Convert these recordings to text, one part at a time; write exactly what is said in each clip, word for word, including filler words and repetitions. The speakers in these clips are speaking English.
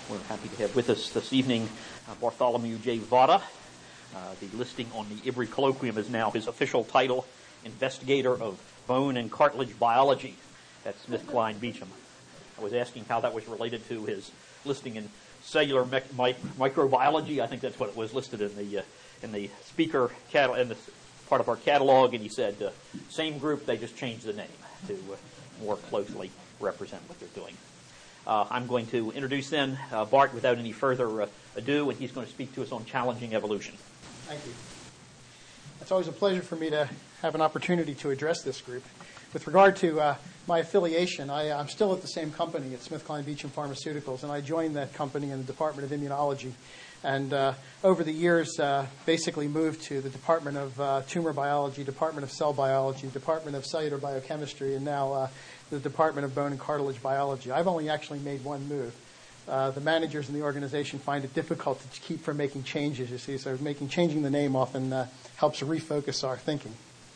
We're happy to have with us this evening uh, Bartholomew J. Vada. Uh, the listing on the Ibri Colloquium is now his official title, Investigator of Bone and Cartilage Biology at SmithKline Beecham. I was asking how that was related to his listing in cellular me- mi- microbiology. I think that's what it was listed in the uh, in the speaker cat- in the part of our catalog, and he said uh, same group, they just changed the name to uh, more closely represent what they're doing. Uh, I'm going to introduce then uh, Bart without any further uh, ado, and he's going to speak to us on challenging evolution. Thank you. It's always a pleasure for me to have an opportunity to address this group. With regard to uh, my affiliation, I, I'm still at the same company at SmithKline Beecham Pharmaceuticals, and I joined that company in the Department of Immunology. And uh, over the years, uh, basically moved to the Department of uh, Tumor Biology, Department of Cell Biology, Department of Cellular Biochemistry, and now uh, the Department of Bone and Cartilage Biology. I've only actually made one move. Uh, the managers in the organization find it difficult to keep from making changes, you see, so making changing the name often uh, helps refocus our thinking.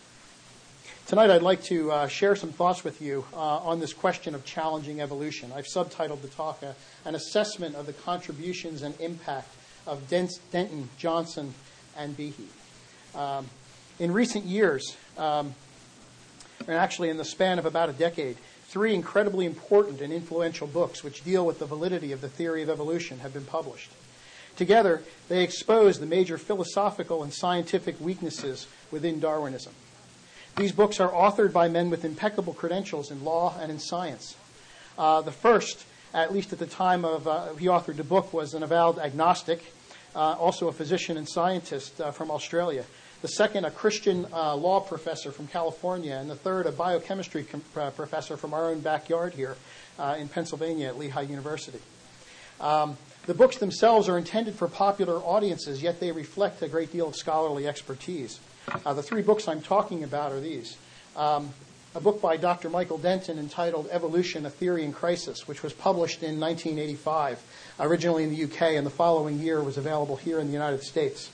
Tonight I'd like to uh, share some thoughts with you uh, on this question of challenging evolution. I've subtitled the talk uh, An Assessment of the Contributions and Impact of Denton, Johnson, and Behe. Um, in recent years, um, and actually in the span of about a decade, three incredibly important and influential books which deal with the validity of the theory of evolution have been published. Together, they expose the major philosophical and scientific weaknesses within Darwinism. These books are authored by men with impeccable credentials in law and in science. Uh, the first, at least at the time of uh, he authored the book, was an avowed agnostic, uh, also a physician and scientist uh, from Australia. The second, a Christian uh, law professor from California. And the third, a biochemistry com- uh, professor from our own backyard here uh, in Pennsylvania at Lehigh University. Um, the books themselves are intended for popular audiences, yet they reflect a great deal of scholarly expertise. Uh, the three books I'm talking about are these. Um, a book by Doctor Michael Denton entitled Evolution, A Theory in Crisis, which was published in nineteen eighty-five, originally in the U K, and the following year was available here in the United States.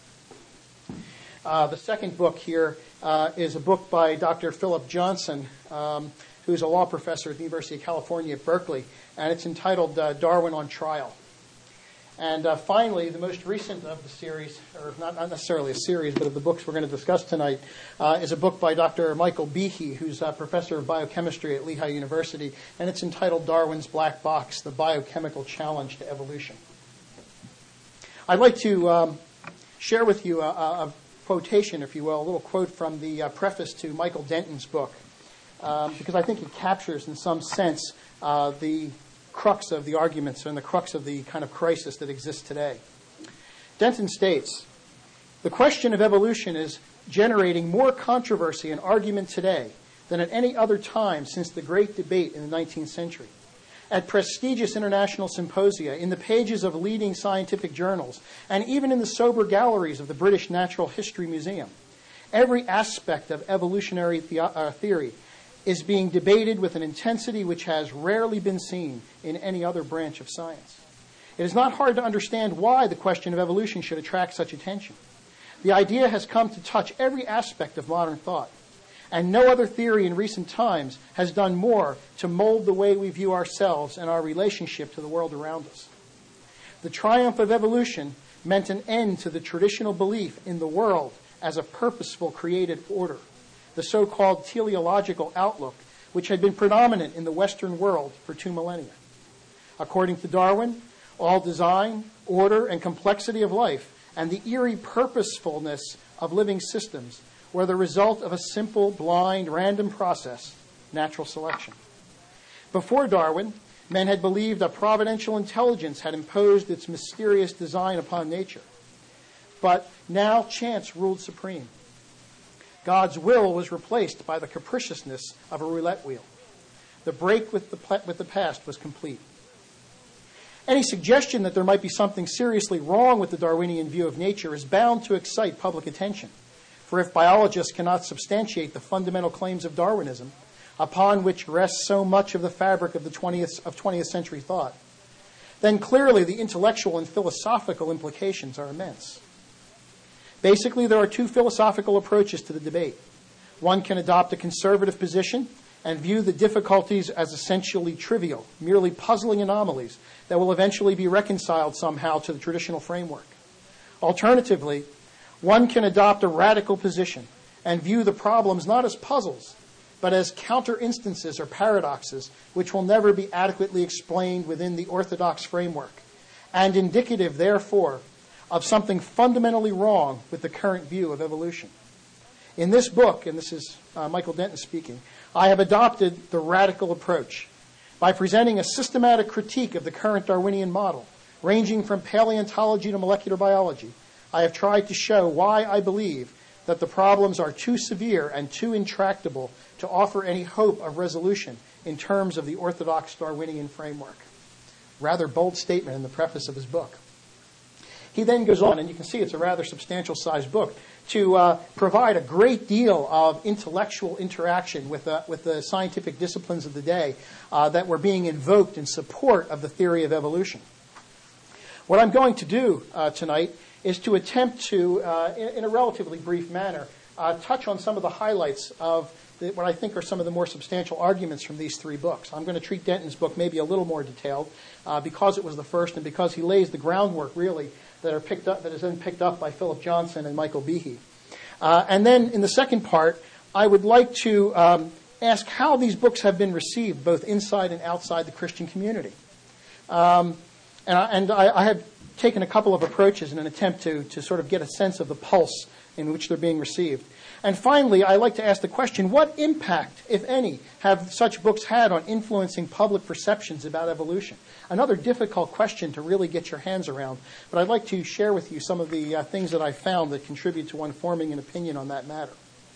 Uh, the second book here uh, is a book by Doctor Philip Johnson, um, who's a law professor at the University of California at Berkeley, and it's entitled uh, Darwin on Trial. And uh, finally, the most recent of the series, or not, not necessarily a series, but of the books we're going to discuss tonight, uh, is a book by Doctor Michael Behe, who's a professor of biochemistry at Lehigh University, and it's entitled Darwin's Black Box, The Biochemical Challenge to Evolution. I'd like to um, share with you a, a quotation, if you will, a little quote from the uh, preface to Michael Denton's book, um, because I think it captures, in some sense, uh, the crux of the arguments and the crux of the kind of crisis that exists today. Denton states, "The question of evolution is generating more controversy and argument today than at any other time since the great debate in the nineteenth century. At prestigious international symposia, in the pages of leading scientific journals, and even in the sober galleries of the British Natural History Museum, every aspect of evolutionary the- uh, theory is being debated with an intensity which has rarely been seen in any other branch of science. It is not hard to understand why the question of evolution should attract such attention. The idea has come to touch every aspect of modern thought, and no other theory in recent times has done more to mold the way we view ourselves and our relationship to the world around us. The triumph of evolution meant an end to the traditional belief in the world as a purposeful created order, the so-called teleological outlook, which had been predominant in the Western world for two millennia. According to Darwin, all design, order, and complexity of life, and the eerie purposefulness of living systems were the result of a simple, blind, random process, natural selection. Before Darwin, men had believed a providential intelligence had imposed its mysterious design upon nature. But now chance ruled supreme. God's will was replaced by the capriciousness of a roulette wheel. The break with the, with the past was complete. Any suggestion that there might be something seriously wrong with the Darwinian view of nature is bound to excite public attention. For if biologists cannot substantiate the fundamental claims of Darwinism, upon which rests so much of the fabric of the twentieth, of twentieth century thought, then clearly the intellectual and philosophical implications are immense. Basically, there are two philosophical approaches to the debate. One can adopt a conservative position and view the difficulties as essentially trivial, merely puzzling anomalies that will eventually be reconciled somehow to the traditional framework. Alternatively, one can adopt a radical position and view the problems not as puzzles, but as counter-instances or paradoxes which will never be adequately explained within the orthodox framework, and indicative, therefore, of something fundamentally wrong with the current view of evolution. In this book, and this is uh, Michael Denton speaking, I have adopted the radical approach by presenting a systematic critique of the current Darwinian model, ranging from paleontology to molecular biology. I have tried to show why I believe that the problems are too severe and too intractable to offer any hope of resolution in terms of the orthodox Darwinian framework. Rather bold statement in the preface of his book. He then goes on, and you can see it's a rather substantial-sized book, to uh, provide a great deal of intellectual interaction with, uh, with the scientific disciplines of the day uh, that were being invoked in support of the theory of evolution. What I'm going to do uh, tonight is to attempt to, uh, in, in a relatively brief manner, uh, touch on some of the highlights of the, what I think are some of the more substantial arguments from these three books. I'm going to treat Denton's book maybe a little more detailed uh, because it was the first and because he lays the groundwork, really, that are picked up, that is then picked up by Philip Johnson and Michael Behe. Uh, and then in the second part, I would like to um, ask how these books have been received, both inside and outside the Christian community. Um, and I, and I, I have taken a couple of approaches in an attempt to, to sort of get a sense of the pulse in which they're being received. And finally, I like to ask the question, what impact, if any, have such books had on influencing public perceptions about evolution? Another difficult question to really get your hands around, but I'd like to share with you some of the uh, things that I found that contribute to one forming an opinion on that matter.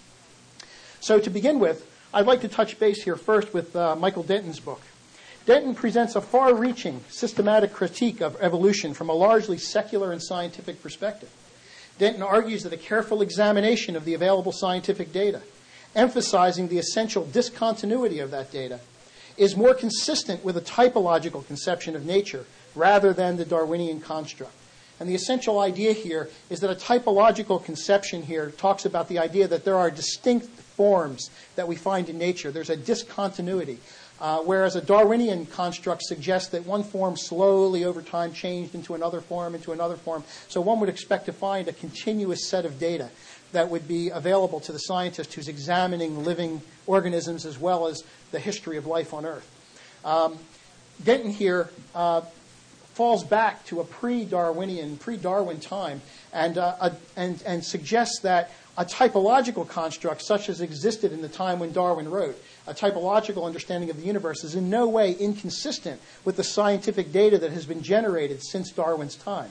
So to begin with, I'd like to touch base here first with uh, Michael Denton's book. Denton presents a far-reaching systematic critique of evolution from a largely secular and scientific perspective. Denton argues that a careful examination of the available scientific data, emphasizing the essential discontinuity of that data, is more consistent with a typological conception of nature rather than the Darwinian construct. And the essential idea here is that a typological conception here talks about the idea that there are distinct forms that we find in nature. There's a discontinuity. Uh, whereas a Darwinian construct suggests that one form slowly over time changed into another form, into another form. So one would expect to find a continuous set of data that would be available to the scientist who's examining living organisms as well as the history of life on Earth. Um, Denton here uh, falls back to a pre-Darwinian, pre-Darwin time and, uh, a, and, and suggests that a typological construct such as existed in the time when Darwin wrote, a typological understanding of the universe, is in no way inconsistent with the scientific data that has been generated since Darwin's time.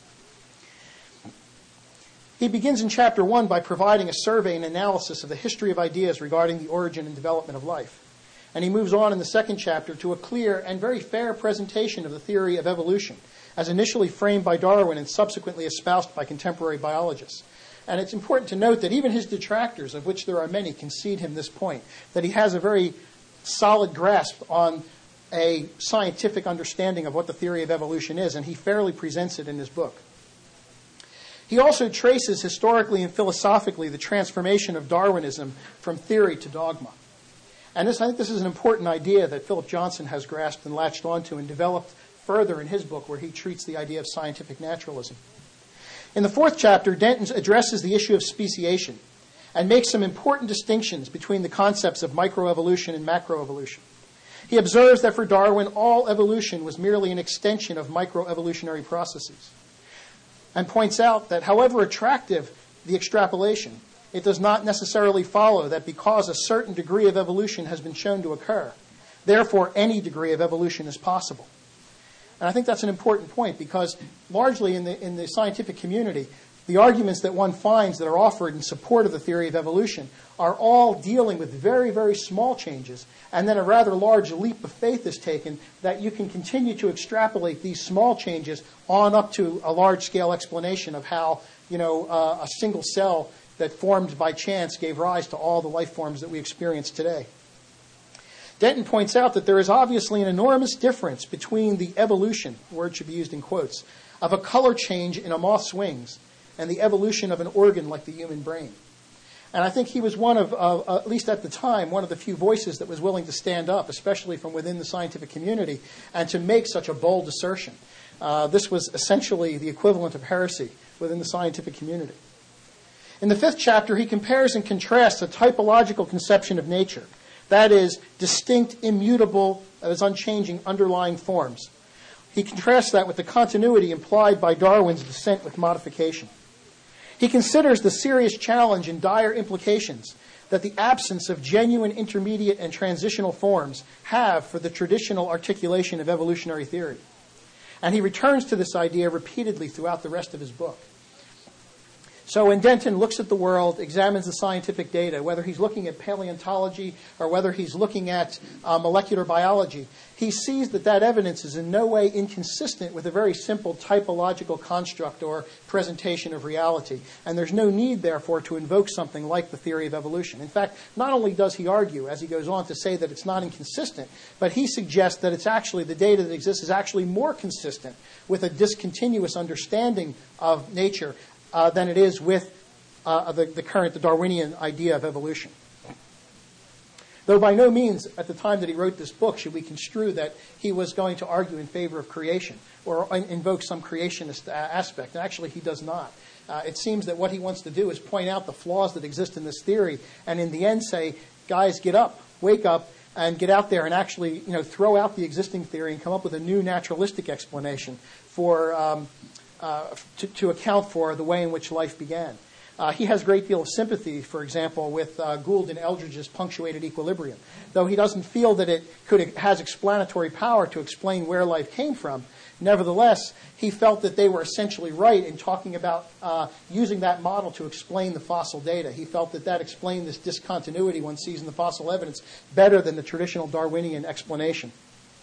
He begins in chapter one by providing a survey and analysis of the history of ideas regarding the origin and development of life. And he moves on in the second chapter to a clear and very fair presentation of the theory of evolution, as initially framed by Darwin and subsequently espoused by contemporary biologists. And it's important to note that even his detractors, of which there are many, concede him this point, that he has a very solid grasp on a scientific understanding of what the theory of evolution is, and he fairly presents it in his book. He also traces historically and philosophically the transformation of Darwinism from theory to dogma. And this, I think this is an important idea that Philip Johnson has grasped and latched onto and developed further in his book, where he treats the idea of scientific naturalism. In the fourth chapter, Denton addresses the issue of speciation and makes some important distinctions between the concepts of microevolution and macroevolution. He observes that for Darwin, all evolution was merely an extension of microevolutionary processes, and points out that however attractive the extrapolation, it does not necessarily follow that because a certain degree of evolution has been shown to occur, therefore any degree of evolution is possible. And I think that's an important point because largely in the, in the scientific community, the arguments that one finds that are offered in support of the theory of evolution are all dealing with very, very small changes, and then a rather large leap of faith is taken that you can continue to extrapolate these small changes on up to a large-scale explanation of how, you know, uh, a single cell that formed by chance gave rise to all the life forms that we experience today. Denton points out that there is obviously an enormous difference between the evolution, the word should be used in quotes, of a color change in a moth's wings and the evolution of an organ like the human brain. And I think he was one of, uh, at least at the time, one of the few voices that was willing to stand up, especially from within the scientific community, and to make such a bold assertion. Uh, this was essentially the equivalent of heresy within the scientific community. In the fifth chapter, he compares and contrasts a typological conception of nature. That is, distinct, immutable, as unchanging underlying forms. He contrasts that with the continuity implied by Darwin's descent with modification. He considers the serious challenge and dire implications that the absence of genuine intermediate and transitional forms have for the traditional articulation of evolutionary theory. And he returns to this idea repeatedly throughout the rest of his book. So when Denton looks at the world, examines the scientific data, whether he's looking at paleontology or whether he's looking at uh, molecular biology, he sees that that evidence is in no way inconsistent with a very simple typological construct or presentation of reality. And there's no need, therefore, to invoke something like the theory of evolution. In fact, not only does he argue, as he goes on to say that it's not inconsistent, but he suggests that it's actually, the data that exists is actually more consistent with a discontinuous understanding of nature Uh, than it is with uh, the, the current, the Darwinian idea of evolution. Though by no means, at the time that he wrote this book, should we construe that he was going to argue in favor of creation or invoke some creationist aspect. Actually, he does not. Uh, it seems that what he wants to do is point out the flaws that exist in this theory and in the end say, guys, get up, wake up, and get out there and actually, you know, throw out the existing theory and come up with a new naturalistic explanation for um, Uh, to, to account for the way in which life began. Uh, he has a great deal of sympathy, for example, with uh, Gould and Eldridge's punctuated equilibrium. Though he doesn't feel that it could has explanatory power to explain where life came from, nevertheless, he felt that they were essentially right in talking about uh, using that model to explain the fossil data. He felt that that explained this discontinuity one sees in the fossil evidence better than the traditional Darwinian explanation.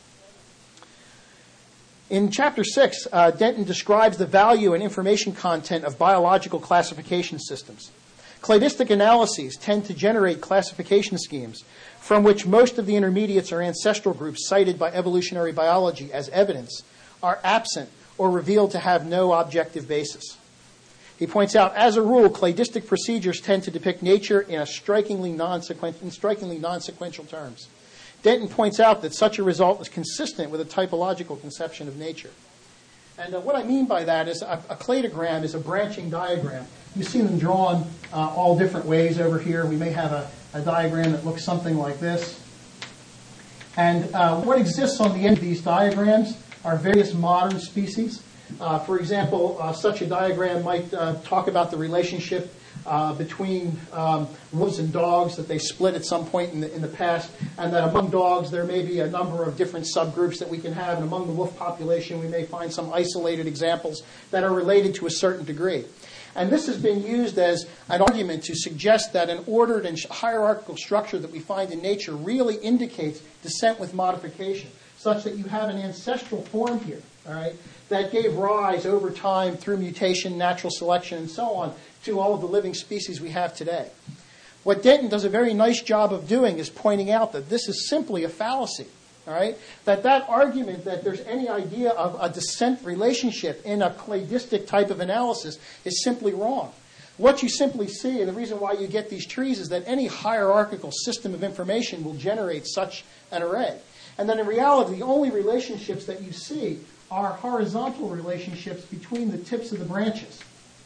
In Chapter six, uh, Denton describes the value and information content of biological classification systems. Cladistic analyses tend to generate classification schemes from which most of the intermediates or ancestral groups cited by evolutionary biology as evidence are absent or revealed to have no objective basis. He points out, as a rule, cladistic procedures tend to depict nature in, a strikingly non-sequen- in strikingly non-sequential terms. Denton points out that such a result is consistent with a typological conception of nature. And uh, what I mean by that is a, a cladogram is a branching diagram. You see them drawn uh, all different ways over here. We may have a, a diagram that looks something like this. And uh, what exists on the end of these diagrams are various modern species. Uh, for example, uh, such a diagram might uh, talk about the relationship Uh, between um, wolves and dogs, that they split at some point in the, in the past, and that among dogs there may be a number of different subgroups that we can have, and among the wolf population we may find some isolated examples that are related to a certain degree. And this has been used as an argument to suggest that an ordered and hierarchical structure that we find in nature really indicates descent with modification, such that you have an ancestral form here, all right, that gave rise over time through mutation, natural selection, and so on, to all of the living species we have today. What Denton does a very nice job of doing is pointing out that this is simply a fallacy, all right? That that argument that there's any idea of a descent relationship in a cladistic type of analysis is simply wrong. What you simply see, and the reason why you get these trees, is that any hierarchical system of information will generate such an array. And then in reality, the only relationships that you see are horizontal relationships between the tips of the branches.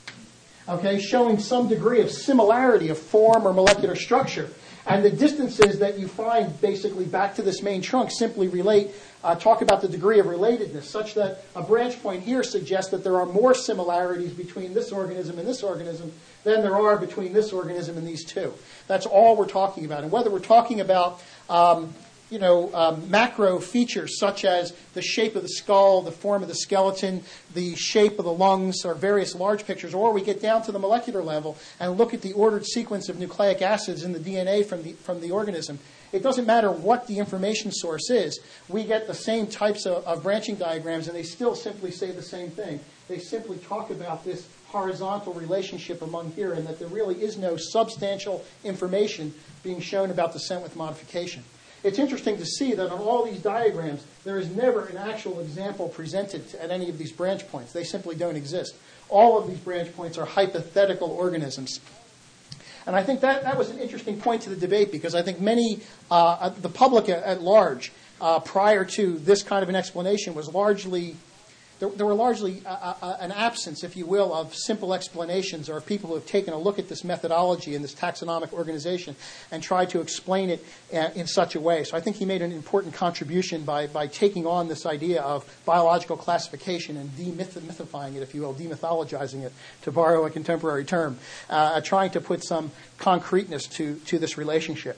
Okay, showing some degree of similarity of form or molecular structure. And the distances that you find basically back to this main trunk simply relate, uh, talk about the degree of relatedness, such that a branch point here suggests that there are more similarities between this organism and this organism than there are between this organism and these two. That's all we're talking about. And whether we're talking about um, you know, um, macro features such as the shape of the skull, the form of the skeleton, the shape of the lungs, or various large pictures, or we get down to the molecular level and look at the ordered sequence of nucleic acids in the D N A from the from the organism. It doesn't matter what the information source is. We get the same types of, of branching diagrams, and they still simply say the same thing. They simply talk about this horizontal relationship among here, and that there really is no substantial information being shown about descent with modification. It's interesting to see that on all these diagrams, there is never an actual example presented at any of these branch points. They simply don't exist. All of these branch points are hypothetical organisms. And I think that, that was an interesting point to the debate, because I think many, uh, the public at, at large, uh, prior to this kind of an explanation was largely, there, there were largely a, a, an absence, if you will, of simple explanations, or people who have taken a look at this methodology and this taxonomic organization and tried to explain it uh, in such a way. So I think he made an important contribution by, by taking on this idea of biological classification and demythifying it, if you will, demythologizing it, to borrow a contemporary term, uh, trying to put some concreteness to, to this relationship.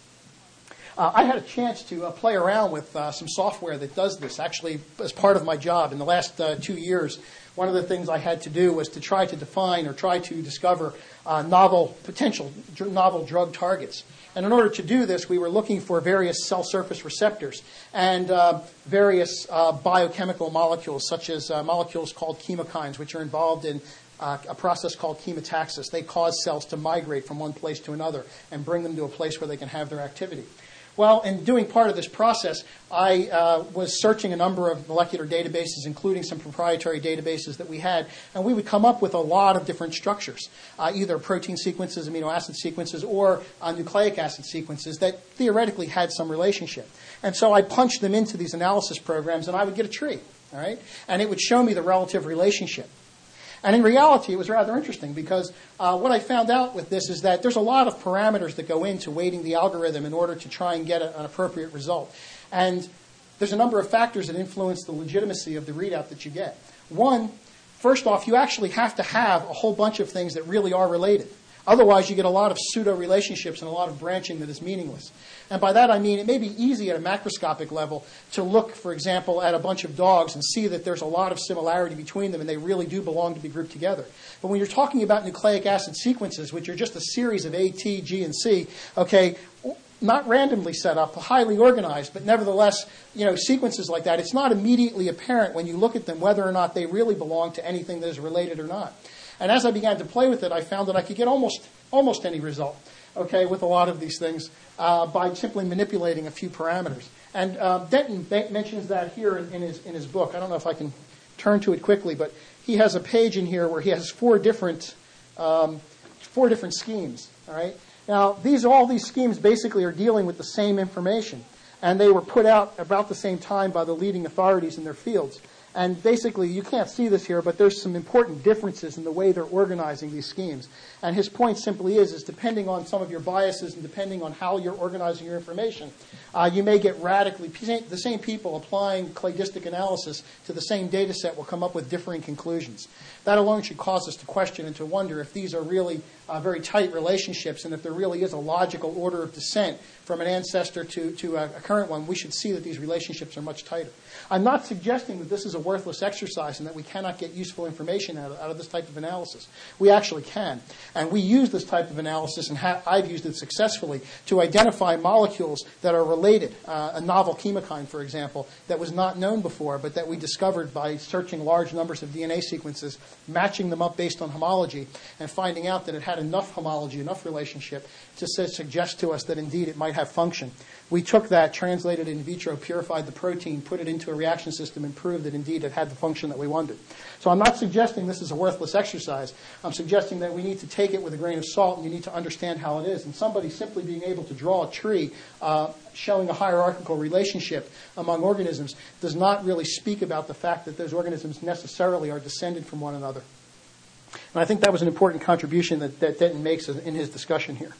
Uh, I had a chance to uh, play around with uh, some software that does this, actually, as part of my job. In the last uh, two years, one of the things I had to do was to try to define or try to discover uh, novel, potential dr- novel drug targets. And in order to do this, we were looking for various cell surface receptors and uh, various uh, biochemical molecules, such as uh, molecules called chemokines, which are involved in Uh, a process called chemotaxis. They cause cells to migrate from one place to another and bring them to a place where they can have their activity. Well, in doing part of this process, I uh, was searching a number of molecular databases, including some proprietary databases that we had, and we would come up with a lot of different structures, uh, either protein sequences, amino acid sequences, or uh, nucleic acid sequences that theoretically had some relationship. And so I punched them into these analysis programs, and I would get a tree, all right? And it would show me the relative relationship. And in reality, it was rather interesting, because uh, what I found out with this is that there's a lot of parameters that go into weighting the algorithm in order to try and get a, an appropriate result. And there's a number of factors that influence the legitimacy of the readout that you get. One, first off, you actually have to have a whole bunch of things that really are related. Otherwise, you get a lot of pseudo-relationships and a lot of branching that is meaningless. And by that I mean it may be easy at a macroscopic level to look, for example, at a bunch of dogs and see that there's a lot of similarity between them and they really do belong to be grouped together. But when you're talking about nucleic acid sequences, which are just a series of A, T, G, and C, okay, not randomly set up, highly organized, but nevertheless, you know, sequences like that, it's not immediately apparent when you look at them whether or not they really belong to anything that is related or not. And as I began to play with it, I found that I could get almost almost any result, okay, with a lot of these things uh, by simply manipulating a few parameters. And uh, Denton mentions that here in, in his in his book. I don't know if I can turn to it quickly, but he has a page in here where he has four different um, four different schemes. All right. Now, these all these schemes basically are dealing with the same information, and they were put out about the same time by the leading authorities in their fields. And basically, you can't see this here, but there's some important differences in the way they're organizing these schemes. And his point simply is, is depending on some of your biases and depending on how you're organizing your information, uh, you may get radically, the same people applying cladistic analysis to the same data set will come up with differing conclusions. That alone should cause us to question and to wonder if these are really uh, very tight relationships, and if there really is a logical order of descent from an ancestor to, to a, a current one. We should see that these relationships are much tighter. I'm not suggesting that this is a worthless exercise and that we cannot get useful information out of, out of this type of analysis. We actually can. And we use this type of analysis, and ha- I've used it successfully, to identify molecules that are related. Uh, a novel chemokine, for example, that was not known before, but that we discovered by searching large numbers of D N A sequences, matching them up based on homology, and finding out that it had enough homology, enough relationship, to suggest to us that indeed it might have function. We took that, translated it in vitro, purified the protein, put it into a reaction system, and proved that indeed it had the function that we wanted. So I'm not suggesting this is a worthless exercise. I'm suggesting that we need to take it with a grain of salt, and you need to understand how it is. And somebody simply being able to draw a tree uh, showing a hierarchical relationship among organisms does not really speak about the fact that those organisms necessarily are descended from one another. And I think that was an important contribution that, that Denton makes in his discussion here.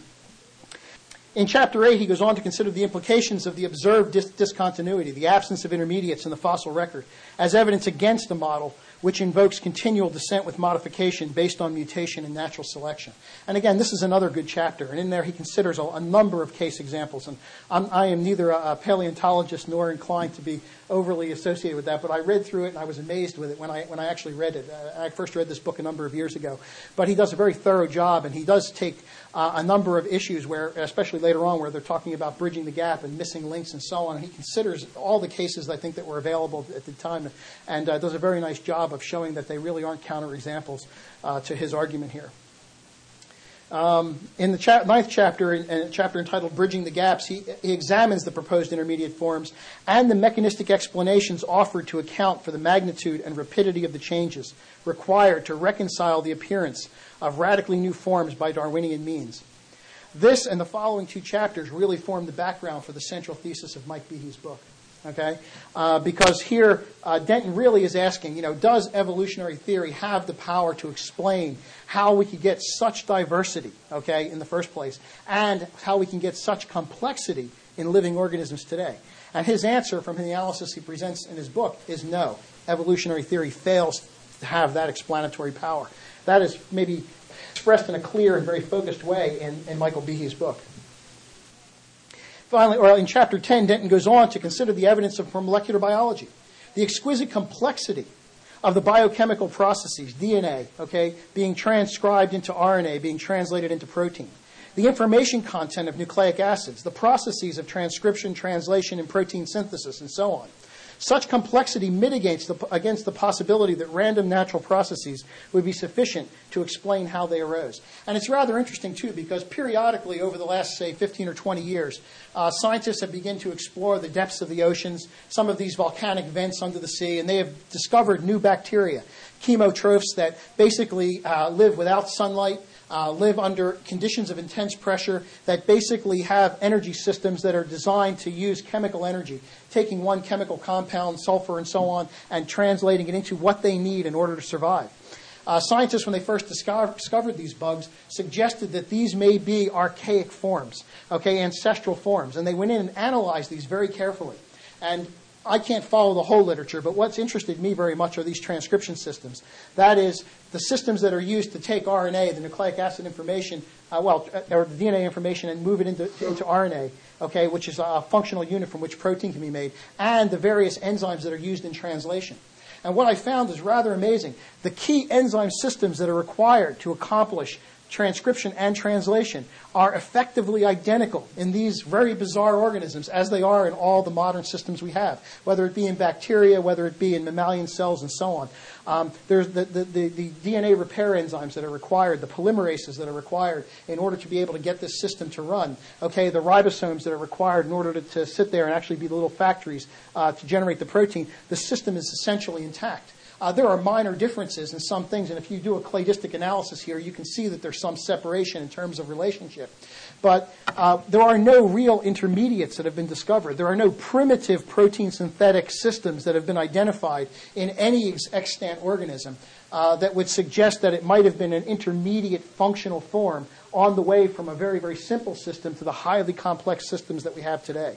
In Chapter eight, he goes on to consider the implications of the observed dis- discontinuity, the absence of intermediates in the fossil record, as evidence against a model which invokes continual descent with modification based on mutation and natural selection. And again, this is another good chapter. And in there, he considers a, a number of case examples. And I'm, I am neither a, a paleontologist nor inclined to be overly associated with that, but I read through it and I was amazed with it when I when I actually read it. Uh, I first read this book a number of years ago. But he does a very thorough job, and he does take uh, a number of issues where, especially later on, where they're talking about bridging the gap and missing links and so on. And he considers all the cases, I think, that were available at the time, and uh, does a very nice job of showing that they really aren't counterexamples uh, to his argument here. Um, in the cha- ninth chapter, in, in a chapter entitled Bridging the Gaps, he, he examines the proposed intermediate forms and the mechanistic explanations offered to account for the magnitude and rapidity of the changes required to reconcile the appearance of radically new forms by Darwinian means. This and the following two chapters really form the background for the central thesis of Mike Behe's book. Okay, uh, because here uh, Denton really is asking, you know, does evolutionary theory have the power to explain how we could get such diversity, okay, in the first place, and how we can get such complexity in living organisms today? And his answer from the analysis he presents in his book is no. Evolutionary theory fails to have that explanatory power. That is maybe expressed in a clear and very focused way in, in Michael Behe's book. Finally, or in chapter ten, Denton goes on to consider the evidence of, from molecular biology, the exquisite complexity of the biochemical processes, D N A, okay, being transcribed into R N A, being translated into protein, the information content of nucleic acids, the processes of transcription, translation, and protein synthesis, and so on. Such complexity mitigates the, against the possibility that random natural processes would be sufficient to explain how they arose. And it's rather interesting, too, because periodically over the last, say, fifteen or twenty years, uh, scientists have begun to explore the depths of the oceans, some of these volcanic vents under the sea, and they have discovered new bacteria, chemotrophs that basically uh, live without sunlight, Uh, live under conditions of intense pressure, that basically have energy systems that are designed to use chemical energy, taking one chemical compound, sulfur and so on, and translating it into what they need in order to survive. Uh, scientists, when they first discover, discovered these bugs, suggested that these may be archaic forms, okay, ancestral forms, and they went in and analyzed these very carefully. And I can't follow the whole literature, but what's interested me very much are these transcription systems. That is, the systems that are used to take R N A, the nucleic acid information, uh, well, or the D N A information, and move it into, into R N A, okay, which is a functional unit from which protein can be made, and the various enzymes that are used in translation. And what I found is rather amazing. The key enzyme systems that are required to accomplish transcription and translation are effectively identical in these very bizarre organisms as they are in all the modern systems we have, whether it be in bacteria, whether it be in mammalian cells, and so on. Um, there's the, the, the, the D N A repair enzymes that are required, the polymerases that are required in order to be able to get this system to run, okay, the ribosomes that are required in order to, to sit there and actually be the little factories uh, to generate the protein. The system is essentially intact. Uh, there are minor differences in some things, and if you do a cladistic analysis here, you can see that there's some separation in terms of relationship. But uh, there are no real intermediates that have been discovered. There are no primitive protein synthetic systems that have been identified in any ex- extant organism uh, that would suggest that it might have been an intermediate functional form on the way from a very, very simple system to the highly complex systems that we have today.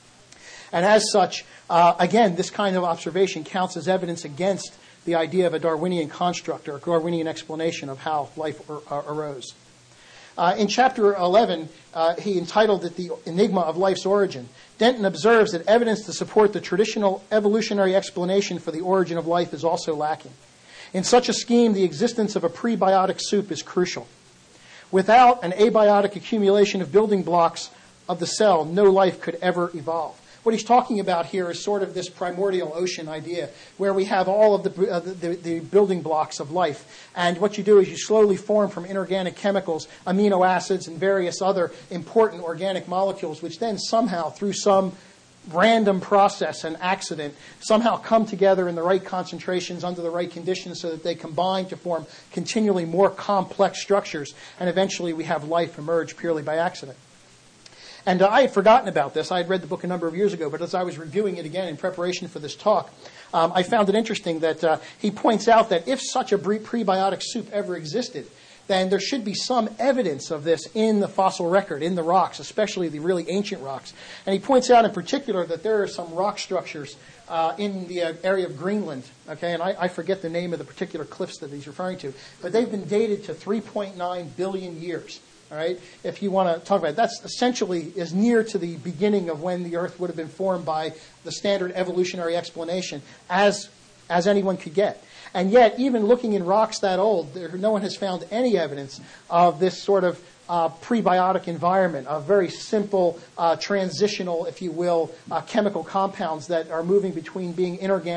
And as such, uh, again, this kind of observation counts as evidence against the idea of a Darwinian construct or a Darwinian explanation of how life ar- ar- arose. Uh, in chapter eleven, uh, he entitled it The Enigma of Life's Origin. Denton observes that evidence to support the traditional evolutionary explanation for the origin of life is also lacking. In such a scheme, the existence of a prebiotic soup is crucial. Without an abiotic accumulation of building blocks of the cell, no life could ever evolve. What he's talking about here is sort of this primordial ocean idea where we have all of the, uh, the, the building blocks of life. And what you do is you slowly form from inorganic chemicals amino acids and various other important organic molecules, which then somehow, through some random process and accident, somehow come together in the right concentrations under the right conditions so that they combine to form continually more complex structures. And eventually we have life emerge purely by accident. And uh, I had forgotten about this. I had read the book a number of years ago, but as I was reviewing it again in preparation for this talk, um, I found it interesting that uh, he points out that if such a pre- prebiotic soup ever existed, then there should be some evidence of this in the fossil record, in the rocks, especially the really ancient rocks. And he points out in particular that there are some rock structures uh, in the uh, area of Greenland, okay, and I, I forget the name of the particular cliffs that he's referring to, but they've been dated to three point nine billion years. All right, if you want to talk about it, that's essentially as near to the beginning of when the Earth would have been formed by the standard evolutionary explanation as as anyone could get. And yet, even looking in rocks that old, there, no one has found any evidence of this sort of uh, prebiotic environment, of very simple, uh, transitional, if you will, uh, chemical compounds that are moving between being inorganic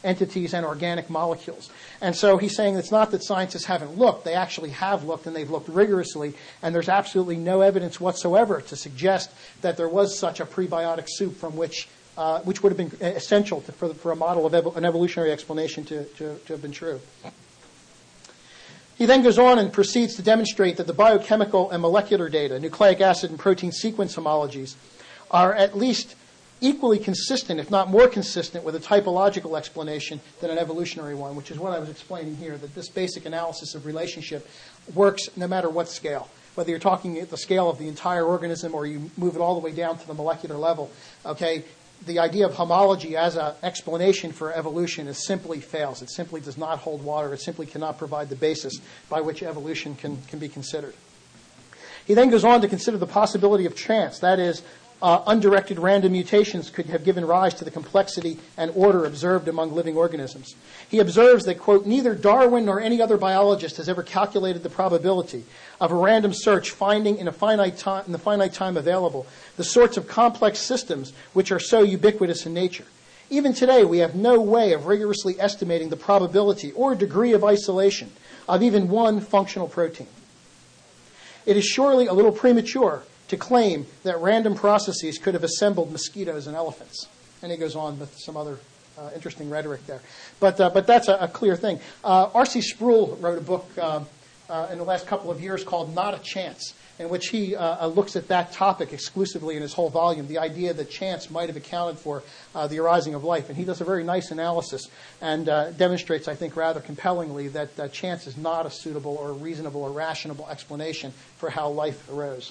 entities and organic molecules. And so he's saying it's not that scientists haven't looked. They actually have looked, and they've looked rigorously, and there's absolutely no evidence whatsoever to suggest that there was such a prebiotic soup from which uh, which would have been essential to, for, for a model of ev- an evolutionary explanation to, to, to have been true. He then goes on and proceeds to demonstrate that the biochemical and molecular data, nucleic acid and protein sequence homologies, are at least equally consistent, if not more consistent, with a typological explanation than an evolutionary one, which is what I was explaining here, that this basic analysis of relationship works no matter what scale. Whether you're talking at the scale of the entire organism or you move it all the way down to the molecular level, okay, the idea of homology as an explanation for evolution is simply fails. It simply does not hold water. It simply cannot provide the basis by which evolution can, can be considered. He then goes on to consider the possibility of chance. That is, uh, undirected random mutations could have given rise to the complexity and order observed among living organisms. He observes that, quote, neither Darwin nor any other biologist has ever calculated the probability of a random search finding in a finite time, in the finite time available, the sorts of complex systems which are so ubiquitous in nature. Even today, we have no way of rigorously estimating the probability or degree of isolation of even one functional protein. It is surely a little premature to claim that random processes could have assembled mosquitoes and elephants. And he goes on with some other uh, interesting rhetoric there. But uh, but that's a, a clear thing. Uh, R C Sproul wrote a book uh, uh, in the last couple of years called Not a Chance, in which he uh, looks at that topic exclusively in his whole volume, the idea that chance might have accounted for uh, the arising of life. And he does a very nice analysis and uh, demonstrates, I think, rather compellingly that uh, chance is not a suitable or reasonable or rational explanation for how life arose.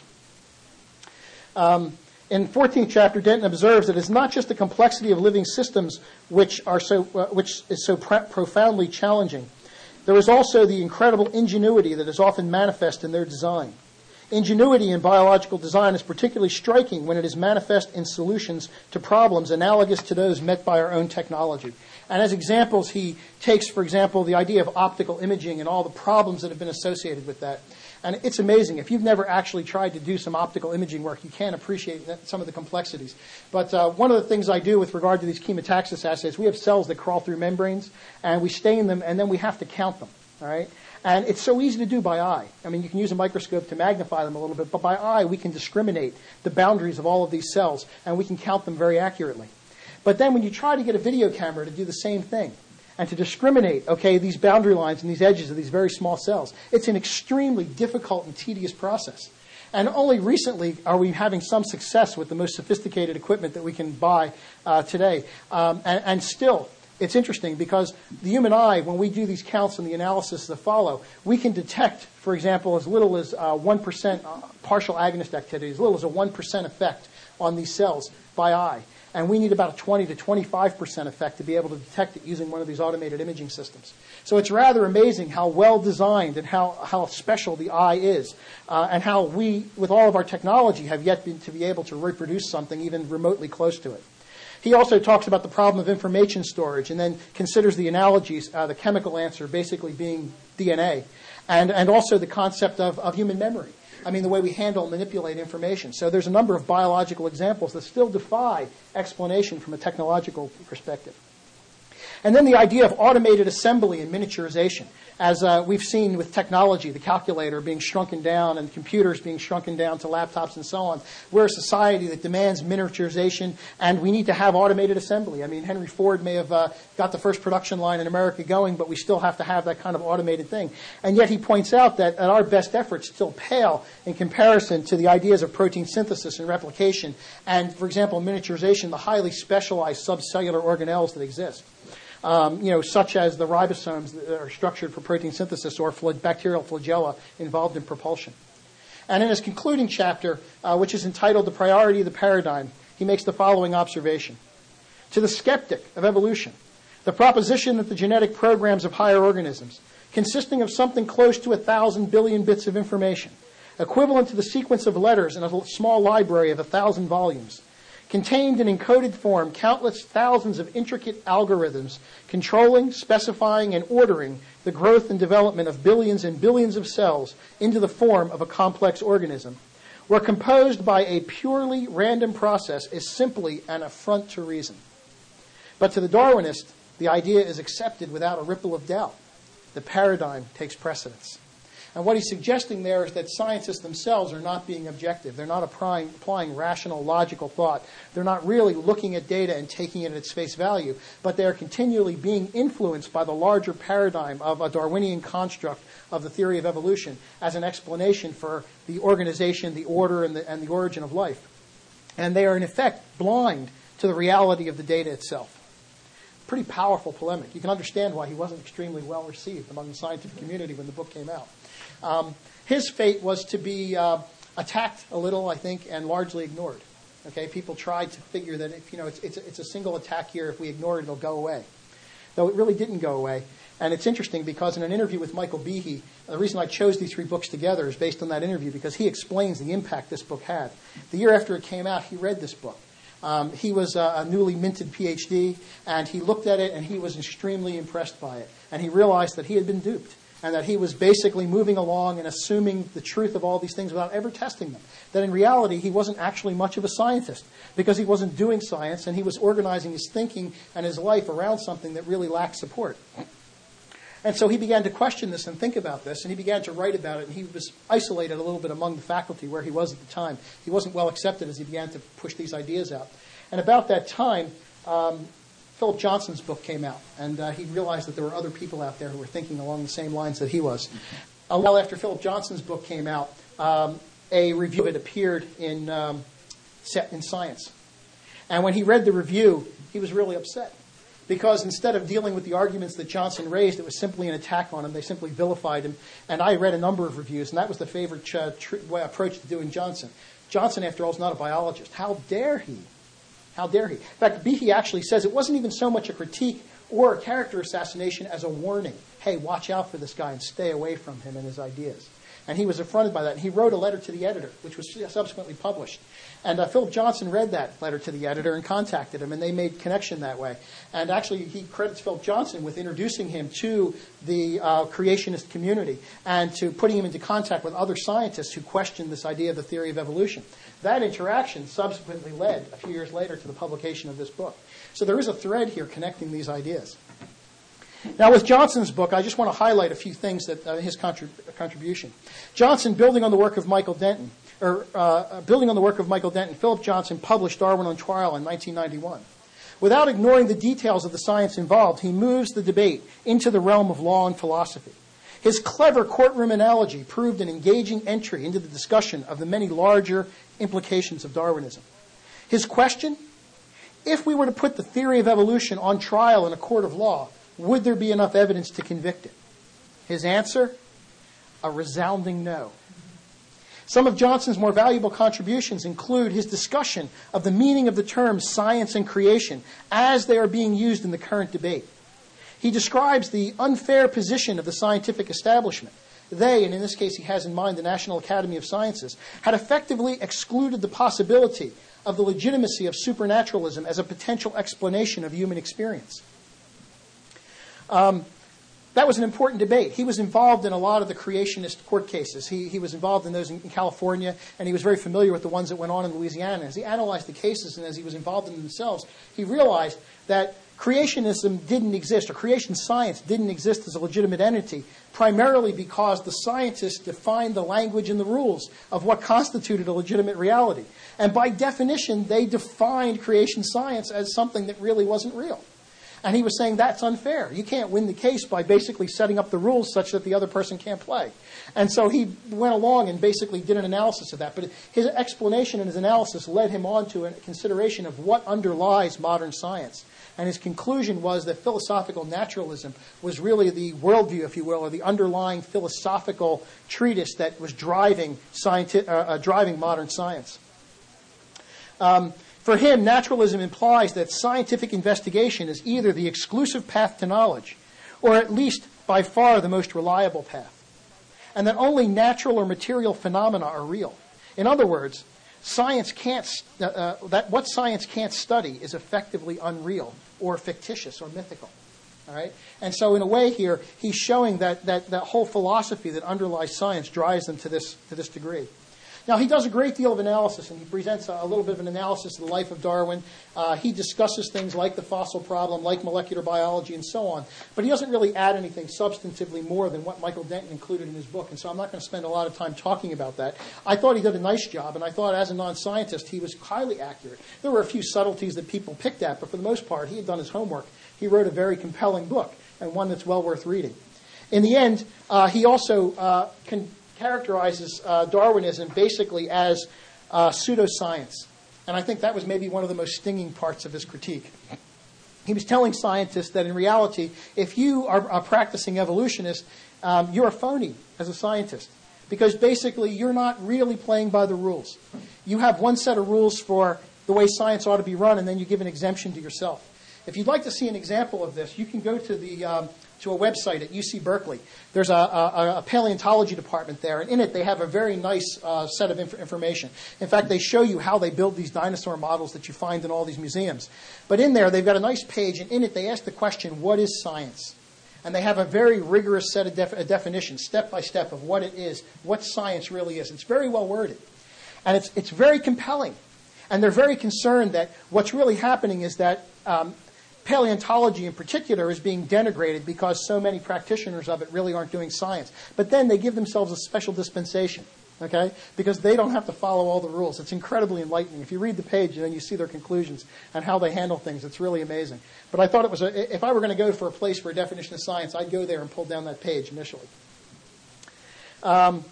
Um, in fourteenth chapter, Denton observes that it's not just the complexity of living systems which are so uh, which is so pr- profoundly challenging. There is also the incredible ingenuity that is often manifest in their design. Ingenuity in biological design is particularly striking when it is manifest in solutions to problems analogous to those met by our own technology. And as examples, he takes, for example, the idea of optical imaging and all the problems that have been associated with that. And it's amazing. If you've never actually tried to do some optical imaging work, you can't appreciate that, some of the complexities. But uh, one of the things I do with regard to these chemotaxis assays, we have cells that crawl through membranes, and we stain them, and then we have to count them, all right? And it's so easy to do by eye. I mean, you can use a microscope to magnify them a little bit, but by eye we can discriminate the boundaries of all of these cells, and we can count them very accurately. But then when you try to get a video camera to do the same thing, and to discriminate, okay, these boundary lines and these edges of these very small cells, it's an extremely difficult and tedious process. And only recently are we having some success with the most sophisticated equipment that we can buy uh, today. Um, and, and still, it's interesting because the human eye, when we do these counts and the analysis that follow, we can detect, for example, as little as uh, one percent partial agonist activity, as little as a one percent effect on these cells by eye. And we need about a twenty to twenty-five percent effect to be able to detect it using one of these automated imaging systems. So it's rather amazing how well designed and how, how special the eye is, uh, and how we, with all of our technology, have yet been to be able to reproduce something even remotely close to it. He also talks about the problem of information storage and then considers the analogies, uh, the chemical answer basically being D N A, and, and also the concept of, of human memory. I mean, the way we handle and manipulate information. So there's a number of biological examples that still defy explanation from a technological perspective. And then the idea of automated assembly and miniaturization. As uh, we've seen with technology, the calculator being shrunken down and computers being shrunken down to laptops and so on. We're a society that demands miniaturization, and we need to have automated assembly. I mean, Henry Ford may have uh, got the first production line in America going, but we still have to have that kind of automated thing. And yet he points out that, that our best efforts still pale in comparison to the ideas of protein synthesis and replication, and, for example, miniaturization, the highly specialized subcellular organelles that exist. Um, you know, such as the ribosomes that are structured for protein synthesis or flag- bacterial flagella involved in propulsion. And in his concluding chapter, uh, which is entitled The Priority of the Paradigm, he makes the following observation. To the skeptic of evolution, the proposition that the genetic programs of higher organisms, consisting of something close to a thousand billion bits of information, equivalent to the sequence of letters in a small library of a thousand volumes, contained in encoded form countless thousands of intricate algorithms controlling, specifying, and ordering the growth and development of billions and billions of cells into the form of a complex organism, were composed by a purely random process is simply an affront to reason. But to the Darwinist, The idea is accepted without a ripple of doubt. The paradigm takes precedence. And what he's suggesting there is that scientists themselves are not being objective. They're not applying, applying rational, logical thought. They're not really looking at data and taking it at its face value, but they're continually being influenced by the larger paradigm of a Darwinian construct of the theory of evolution as an explanation for the organization, the order, and the, and the origin of life. And they are, in effect, blind to the reality of the data itself. Pretty powerful polemic. You can understand why he wasn't extremely well received among the scientific community when the book came out. Um, his fate was to be uh, attacked a little, I think, and largely ignored. Okay, people tried to figure that if you know it's it's a, it's a single attack here. If we ignore it, it'll go away. Though it really didn't go away. And it's interesting because in an interview with Michael Behe, the reason I chose these three books together is based on that interview because he explains the impact this book had. The year after it came out, he read this book. Um, he was a, a newly minted P H D, and he looked at it and he was extremely impressed by it. And he realized that he had been duped. And that he was basically moving along and assuming the truth of all these things without ever testing them. That in reality, he wasn't actually much of a scientist because he wasn't doing science and he was organizing his thinking and his life around something that really lacked support. And so he began to question this and think about this, and he began to write about it, and he was isolated a little bit among the faculty where he was at the time. He wasn't well accepted as he began to push these ideas out. And about that time, um, Philip Johnson's book came out, and uh, he realized that there were other people out there who were thinking along the same lines that he was. A while after Philip Johnson's book came out, um, a review had appeared in, um, in Science. And when he read the review, he was really upset. Because instead of dealing with the arguments that Johnson raised, it was simply an attack on him. They simply vilified him. And I read a number of reviews, and that was the favorite uh, tr- approach to doing Johnson. Johnson, after all, is not a biologist. How dare he? How dare he? In fact, Behe actually says it wasn't even so much a critique or a character assassination as a warning. Hey, watch out for this guy and stay away from him and his ideas. And he was affronted by that. And he wrote a letter to the editor, which was subsequently published. And uh, Philip Johnson read that letter to the editor and contacted him, and they made connection that way. And actually, he credits Philip Johnson with introducing him to the uh, creationist community and to putting him into contact with other scientists who questioned this idea of the theory of evolution. That interaction subsequently led, a few years later, to the publication of this book. So there is a thread here connecting these ideas. Now, with Johnson's book, I just want to highlight a few things that uh, his contrib- contribution. Johnson, building on the work of Michael Denton, or uh, building on the work of Michael Denton, Philip Johnson published Darwin on Trial in nineteen ninety-one. Without ignoring the details of the science involved, he moves the debate into the realm of law and philosophy. His clever courtroom analogy proved an engaging entry into the discussion of the many larger implications of Darwinism. His question: if we were to put the theory of evolution on trial in a court of law, would there be enough evidence to convict it? His answer: a resounding no. Some of Johnson's more valuable contributions include his discussion of the meaning of the terms science and creation as they are being used in the current debate. He describes the unfair position of the scientific establishment. They, and in this case he has in mind the National Academy of Sciences, had effectively excluded the possibility of the legitimacy of supernaturalism as a potential explanation of human experience. Um, that was an important debate. He was involved in a lot of the creationist court cases. He, he was involved in those in, in California, and he was very familiar with the ones that went on in Louisiana. As he analyzed the cases and as he was involved in them themselves, he realized that creationism didn't exist, or creation science didn't exist as a legitimate entity, primarily because the scientists defined the language and the rules of what constituted a legitimate reality. And by definition, they defined creation science as something that really wasn't real. And he was saying that's unfair. You can't win the case by basically setting up the rules such that the other person can't play. And so he went along and basically did an analysis of that. But his explanation and his analysis led him on to a consideration of what underlies modern science. And his conclusion was that philosophical naturalism was really the worldview, if you will, or the underlying philosophical treatise that was driving, scienti- uh, uh, driving modern science. Um, For him, naturalism implies that scientific investigation is either the exclusive path to knowledge, or at least by far the most reliable path, and that only natural or material phenomena are real. In other words, science can't uh, uh, that what science can't study is effectively unreal or fictitious or mythical. All right, and so in a way here, he's showing that that that whole philosophy that underlies science drives them to this to this degree. Now, he does a great deal of analysis, and he presents a, a little bit of an analysis of the life of Darwin. Uh, he discusses things like the fossil problem, like molecular biology, and so on. But he doesn't really add anything substantively more than what Michael Denton included in his book, and so I'm not going to spend a lot of time talking about that. I thought he did a nice job, and I thought as a non-scientist he was highly accurate. There were a few subtleties that people picked at, but for the most part, he had done his homework. He wrote a very compelling book, and one that's well worth reading. In the end, uh, he also uh, can characterizes uh, Darwinism basically as uh, pseudoscience. And I think that was maybe one of the most stinging parts of his critique. He was telling scientists that in reality, if you are a practicing evolutionist, um, you're a phony as a scientist. Because basically, you're not really playing by the rules. You have one set of rules for the way science ought to be run, and then you give an exemption to yourself. If you'd like to see an example of this, you can go to the um, to a website at U C Berkeley. There's a, a, a paleontology department there, and in it they have a very nice uh, set of inf- information. In fact, they show you how they build these dinosaur models that you find in all these museums. But in there, they've got a nice page, and in it they ask the question, what is science? And they have a very rigorous set of def- definitions, step by step, of what it is, what science really is. It's very well worded. And it's, it's very compelling. And they're very concerned that what's really happening is that um, paleontology in particular is being denigrated because so many practitioners of it really aren't doing science. But then they give themselves a special dispensation, okay? Because they don't have to follow all the rules. It's incredibly enlightening. If you read the page and then you see their conclusions and how they handle things, it's really amazing. But I thought it was, a, if I were going to go for a place for a definition of science, I'd go there and pull down that page initially. Um,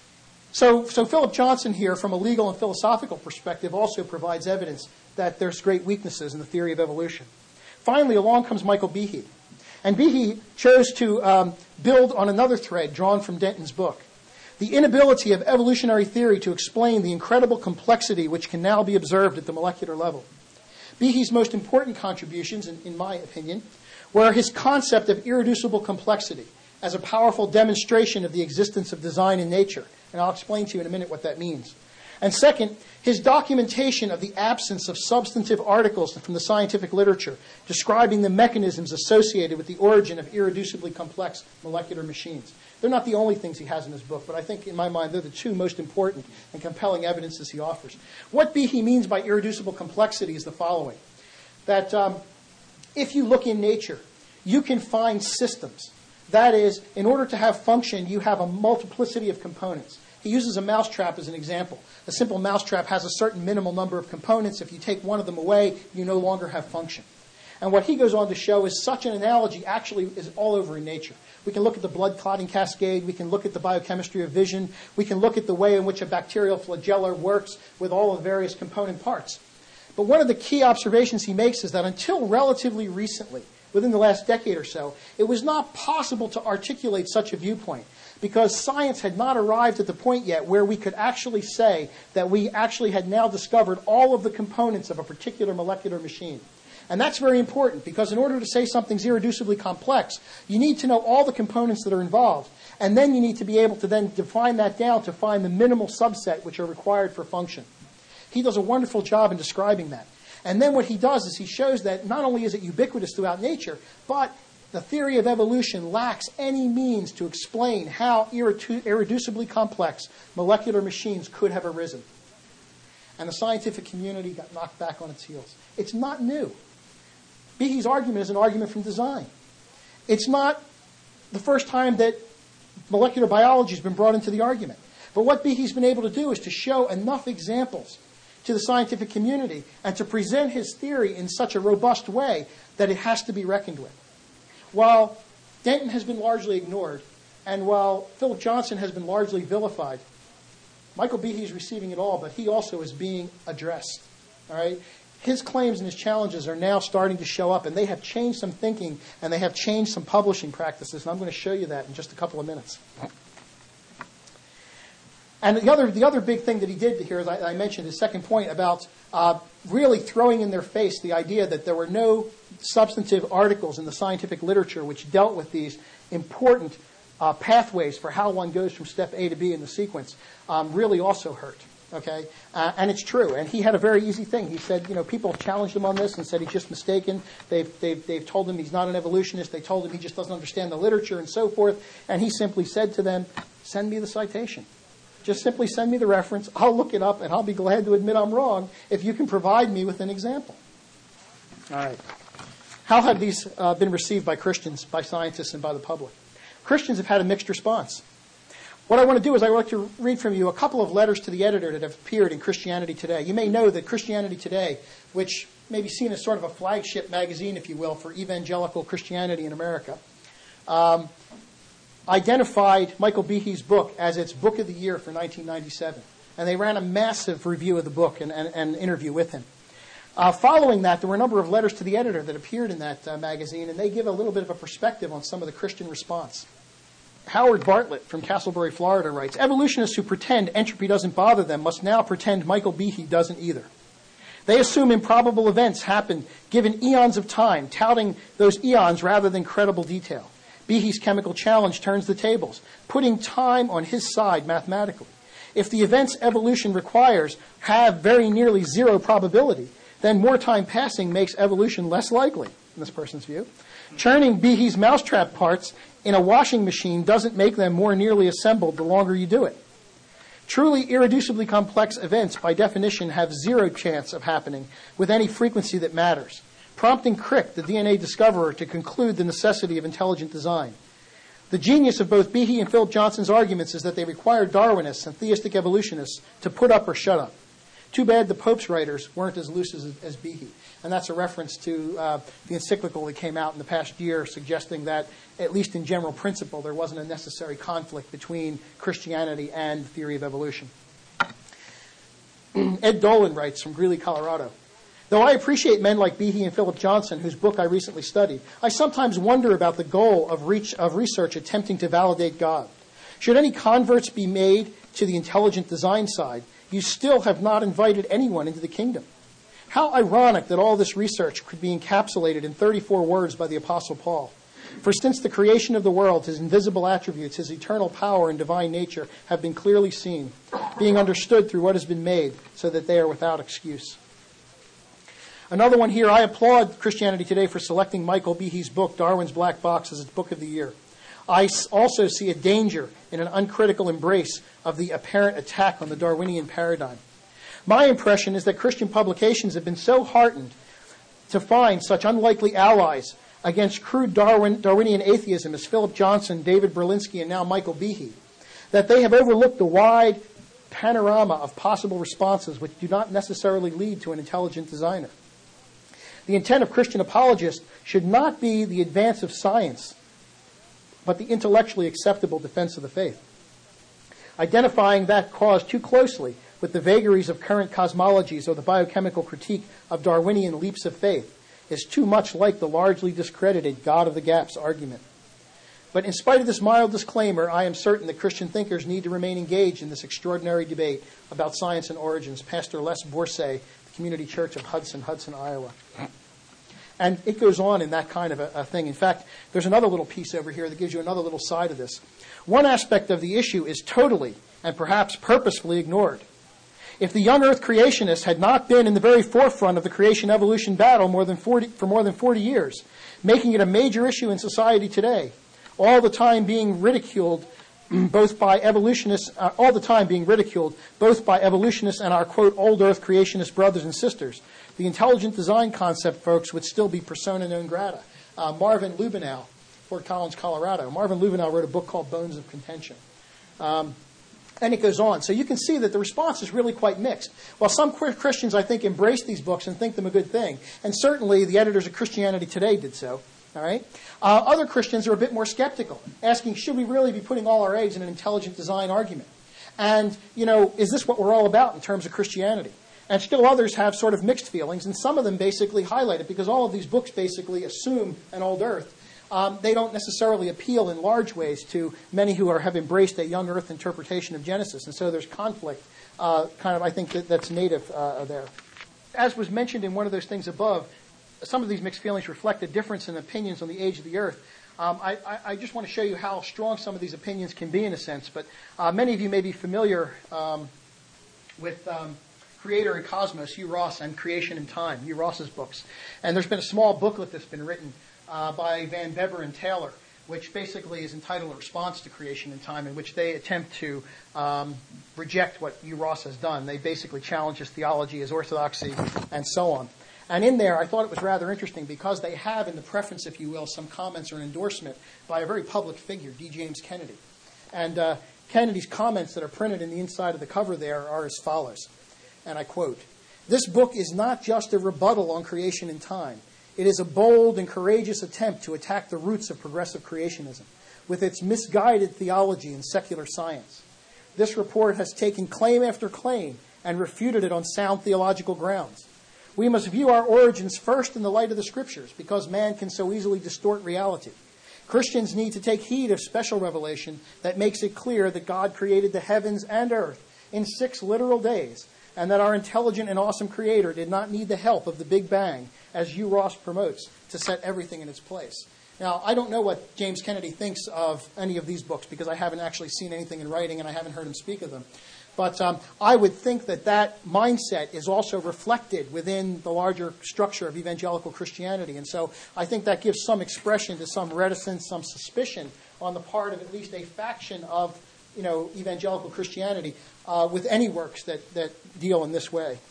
so, so Philip Johnson here, from a legal and philosophical perspective, also provides evidence that there's great weaknesses in the theory of evolution. Finally, along comes Michael Behe. And Behe chose to um, build on another thread drawn from Denton's book. The inability of evolutionary theory to explain the incredible complexity which can now be observed at the molecular level. Behe's most important contributions, in, in my opinion, were his concept of irreducible complexity as a powerful demonstration of the existence of design in nature. And I'll explain to you in a minute what that means. And second, his documentation of the absence of substantive articles from the scientific literature describing the mechanisms associated with the origin of irreducibly complex molecular machines. They're not the only things he has in his book, but I think, in my mind, they're the two most important and compelling evidences he offers. What Behe means by irreducible complexity is the following. That um, if you look in nature, you can find systems. That is, in order to have function, you have a multiplicity of components. He uses a mousetrap as an example. A simple mousetrap has a certain minimal number of components. If you take one of them away, you no longer have function. And what he goes on to show is such an analogy actually is all over in nature. We can look at the blood clotting cascade. We can look at the biochemistry of vision. We can look at the way in which a bacterial flagella works with all the various component parts. But one of the key observations he makes is that until relatively recently, within the last decade or so, it was not possible to articulate such a viewpoint, because science had not arrived at the point yet where we could actually say that we actually had now discovered all of the components of a particular molecular machine. And that's very important, because in order to say something's irreducibly complex, you need to know all the components that are involved. And then you need to be able to then define that down to find the minimal subset which are required for function. He does a wonderful job in describing that. And then what he does is he shows that not only is it ubiquitous throughout nature, but the theory of evolution lacks any means to explain how irredu- irreducibly complex molecular machines could have arisen. And the scientific community got knocked back on its heels. It's not new. Behe's argument is an argument from design. It's not the first time that molecular biology has been brought into the argument. But what Behe's been able to do is to show enough examples to the scientific community and to present his theory in such a robust way that it has to be reckoned with. While Denton has been largely ignored, and while Philip Johnson has been largely vilified, Michael Behe is receiving it all, but he also is being addressed. All right? His claims and his challenges are now starting to show up, and they have changed some thinking, and they have changed some publishing practices, and I'm going to show you that in just a couple of minutes. And the other, the other big thing that he did here, as I, I mentioned, his second point about uh, really throwing in their face the idea that there were no substantive articles in the scientific literature which dealt with these important uh, pathways for how one goes from step A to B in the sequence, um, really also hurt. Okay, uh, and it's true. And he had a very easy thing. He said, you know, people challenged him on this and said he's just mistaken. They've, they've, they've told him he's not an evolutionist. They told him he just doesn't understand the literature and so forth. And he simply said to them, send me the citation. Just simply send me the reference. I'll look it up, and I'll be glad to admit I'm wrong if you can provide me with an example. All right. How have these uh, been received by Christians, by scientists, and by the public? Christians have had a mixed response. What I want to do is I would like to read from you a couple of letters to the editor that have appeared in Christianity Today. You may know that Christianity Today, which may be seen as sort of a flagship magazine, if you will, for evangelical Christianity in America, um, identified Michael Behe's book as its book of the year for nineteen ninety-seven. And they ran a massive review of the book and an interview with him. Uh, following that, there were a number of letters to the editor that appeared in that uh, magazine, and they give a little bit of a perspective on some of the Christian response. Howard Bartlett from Castleberry, Florida writes, evolutionists who pretend entropy doesn't bother them must now pretend Michael Behe doesn't either. They assume improbable events happen given eons of time, touting those eons rather than credible detail. Behe's chemical challenge turns the tables, putting time on his side mathematically. If the events evolution requires have very nearly zero probability, then more time passing makes evolution less likely, in this person's view. Churning Behe's mousetrap parts in a washing machine doesn't make them more nearly assembled the longer you do it. Truly irreducibly complex events, by definition, have zero chance of happening with any frequency that matters, prompting Crick, the D N A discoverer, to conclude the necessity of intelligent design. The genius of both Behe and Philip Johnson's arguments is that they require Darwinists and theistic evolutionists to put up or shut up. Too bad the Pope's writers weren't as loose as, as Behe. And that's a reference to uh, the encyclical that came out in the past year suggesting that, at least in general principle, there wasn't a necessary conflict between Christianity and the theory of evolution. Ed Dolan writes from Greeley, Colorado, though I appreciate men like Behe and Philip Johnson, whose book I recently studied, I sometimes wonder about the goal of, reach, of research attempting to validate God. Should any converts be made to the intelligent design side, you still have not invited anyone into the kingdom. How ironic that all this research could be encapsulated in thirty-four words by the Apostle Paul. For since the creation of the world, his invisible attributes, his eternal power and divine nature have been clearly seen, being understood through what has been made, so that they are without excuse. Another one here, I applaud Christianity Today for selecting Michael Behe's book, Darwin's Black Box, as its book of the year. I also see a danger in an uncritical embrace of the apparent attack on the Darwinian paradigm. My impression is that Christian publications have been so heartened to find such unlikely allies against crude Darwin, Darwinian atheism as Philip Johnson, David Berlinski, and now Michael Behe, that they have overlooked the wide panorama of possible responses which do not necessarily lead to an intelligent designer. The intent of Christian apologists should not be the advance of science, but the intellectually acceptable defense of the faith. Identifying that cause too closely with the vagaries of current cosmologies or the biochemical critique of Darwinian leaps of faith is too much like the largely discredited God of the Gaps argument. But in spite of this mild disclaimer, I am certain that Christian thinkers need to remain engaged in this extraordinary debate about science and origins. Pastor Les Borsay, the Community Church of Hudson, Hudson, Iowa. And it goes on in that kind of a, a thing. In fact, there's another little piece over here that gives you another little side of this. One aspect of the issue is totally and perhaps purposefully ignored. If the young Earth creationists had not been in the very forefront of the creation-evolution battle more than forty, for more than forty years, making it a major issue in society today, all the time being ridiculed both by evolutionists, uh, all the time being ridiculed both by evolutionists and our, quote, old Earth creationist brothers and sisters, the intelligent design concept, folks, would still be persona non grata. Uh, Marvin Lubenow, Fort Collins, Colorado. Marvin Lubenow wrote a book called Bones of Contention. Um, And it goes on. So you can see that the response is really quite mixed. While some Christians, I think, embrace these books and think them a good thing, and certainly the editors of Christianity Today did so, all right? Uh, other Christians are a bit more skeptical, asking, should we really be putting all our eggs in an intelligent design argument? And, you know, is this what we're all about in terms of Christianity? And still others have sort of mixed feelings, and some of them basically highlight it, because all of these books basically assume an old Earth. Um, they don't necessarily appeal in large ways to many who are, have embraced a young Earth interpretation of Genesis. And so there's conflict, uh, kind of, I think, that, that's native uh, there. As was mentioned in one of those things above, some of these mixed feelings reflect a difference in opinions on the age of the Earth. Um, I, I, I just want to show you how strong some of these opinions can be in a sense. But uh, many of you may be familiar um, with um, Creator and Cosmos, Hugh Ross, and Creation and Time, Hugh Ross's books. And there's been a small booklet that's been written Uh, by Van Bever and Taylor, which basically is entitled A Response to Creation in Time, in which they attempt to um, reject what Hugh Ross has done. They basically challenge his theology, his orthodoxy, and so on. And in there, I thought it was rather interesting because they have in the preface, if you will, some comments or an endorsement by a very public figure, D. James Kennedy. And uh, Kennedy's comments that are printed in the inside of the cover there are as follows, and I quote, "This book is not just a rebuttal on creation in time. It is a bold and courageous attempt to attack the roots of progressive creationism with its misguided theology and secular science. This report has taken claim after claim and refuted it on sound theological grounds. We must view our origins first in the light of the Scriptures because man can so easily distort reality. Christians need to take heed of special revelation that makes it clear that God created the heavens and earth in six literal days and that our intelligent and awesome Creator did not need the help of the Big Bang, as Hugh Ross promotes, to set everything in its place." Now, I don't know what James Kennedy thinks of any of these books because I haven't actually seen anything in writing and I haven't heard him speak of them. But um, I would think that that mindset is also reflected within the larger structure of evangelical Christianity. And so I think that gives some expression to some reticence, some suspicion on the part of at least a faction of, you know, evangelical Christianity uh, with any works that, that deal in this way.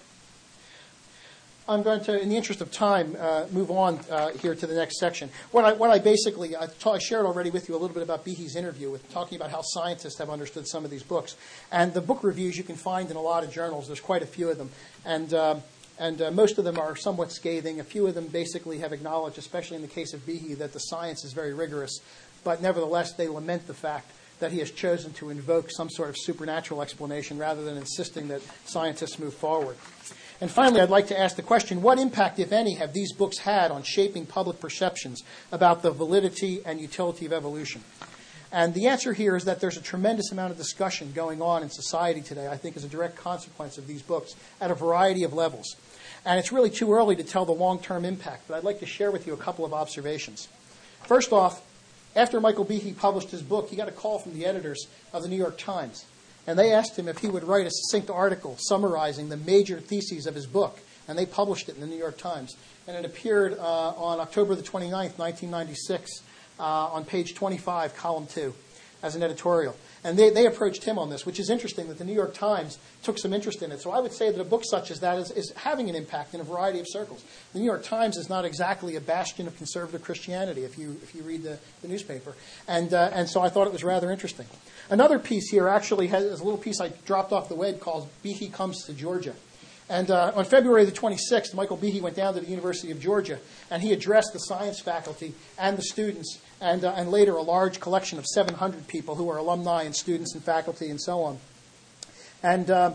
I'm going to, in the interest of time, uh, move on uh, here to the next section. What I, what I basically, I, ta- I shared already with you a little bit about Behe's interview, with talking about how scientists have understood some of these books. And the book reviews you can find in a lot of journals. There's quite a few of them. And um, and uh, most of them are somewhat scathing. A few of them basically have acknowledged, especially in the case of Behe, that the science is very rigorous. But nevertheless, they lament the fact that he has chosen to invoke some sort of supernatural explanation rather than insisting that scientists move forward. And finally, I'd like to ask the question, what impact, if any, have these books had on shaping public perceptions about the validity and utility of evolution? And the answer here is that there's a tremendous amount of discussion going on in society today, I think, as a direct consequence of these books at a variety of levels. And it's really too early to tell the long-term impact, but I'd like to share with you a couple of observations. First off, after Michael Behe published his book, he got a call from the editors of the New York Times. And they asked him if he would write a succinct article summarizing the major theses of his book. And they published it in the New York Times. And it appeared uh, on October the twenty-ninth, nineteen ninety-six, uh, on page twenty-five, column two, as an editorial. And they, they approached him on this, which is interesting that the New York Times took some interest in it. So I would say that a book such as that is, is having an impact in a variety of circles. The New York Times is not exactly a bastion of conservative Christianity, if you if you read the, the newspaper. And uh, and so I thought it was rather interesting. Another piece here actually has a little piece I dropped off the web called Behe Comes to Georgia. And uh, on February the twenty-sixth, Michael Behe went down to the University of Georgia, and he addressed the science faculty and the students, and, uh, and later a large collection of seven hundred people who are alumni and students and faculty and so on. And uh,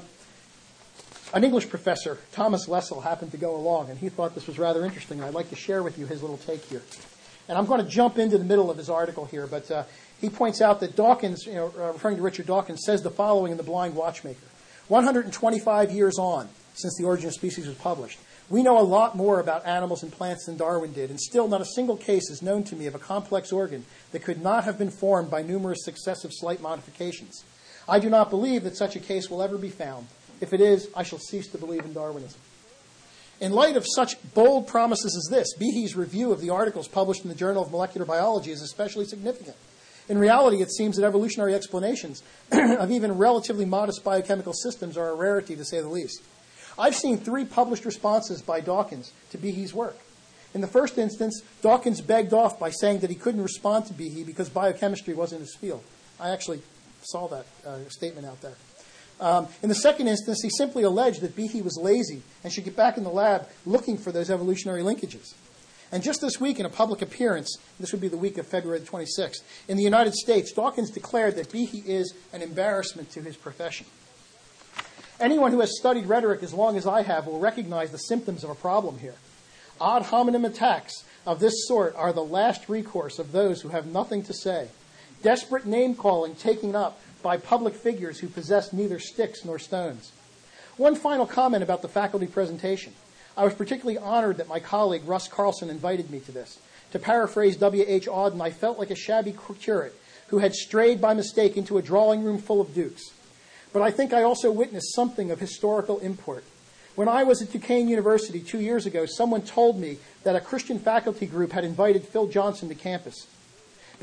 an English professor, Thomas Lessell, happened to go along, and he thought this was rather interesting, and I'd like to share with you his little take here. And I'm going to jump into the middle of his article here, but uh, he points out that Dawkins, you know, uh, referring to Richard Dawkins, says the following in The Blind Watchmaker. one hundred twenty-five years on, since The Origin of Species was published, we know a lot more about animals and plants than Darwin did, and still not a single case is known to me of a complex organ that could not have been formed by numerous successive slight modifications. I do not believe that such a case will ever be found. If it is, I shall cease to believe in Darwinism. In light of such bold promises as this, Behe's review of the articles published in the Journal of Molecular Biology is especially significant. In reality, it seems that evolutionary explanations of even relatively modest biochemical systems are a rarity, to say the least. I've seen three published responses by Dawkins to Behe's work. In the first instance, Dawkins begged off by saying that he couldn't respond to Behe because biochemistry wasn't his field. I actually saw that uh, statement out there. Um, in the second instance, he simply alleged that Behe was lazy and should get back in the lab looking for those evolutionary linkages. And just this week, in a public appearance, this would be the week of February the twenty-sixth, in the United States, Dawkins declared that Behe is an embarrassment to his profession. Anyone who has studied rhetoric as long as I have will recognize the symptoms of a problem here. Ad hominem attacks of this sort are the last recourse of those who have nothing to say. Desperate name-calling taken up by public figures who possess neither sticks nor stones. One final comment about the faculty presentation. I was particularly honored that my colleague Russ Carlson invited me to this. To paraphrase W H Auden, I felt like a shabby curate who had strayed by mistake into a drawing room full of dukes. But I think I also witnessed something of historical import. When I was at Duquesne University two years ago, someone told me that a Christian faculty group had invited Phil Johnson to campus.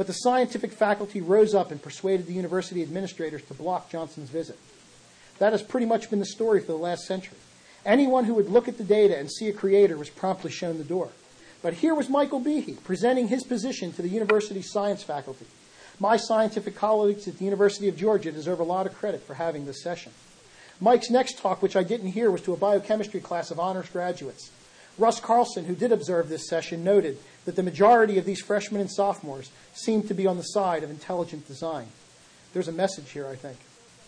but the scientific faculty rose up and persuaded the university administrators to block Johnson's visit. That has pretty much been the story for the last century. Anyone who would look at the data and see a creator was promptly shown the door. But here was Michael Behe presenting his position to the university's science faculty. My scientific colleagues at the University of Georgia deserve a lot of credit for having this session. Mike's next talk, which I didn't hear, was to a biochemistry class of honors graduates. Russ Carlson, who did observe this session, noted that the majority of these freshmen and sophomores seemed to be on the side of intelligent design. There's a message here, I think.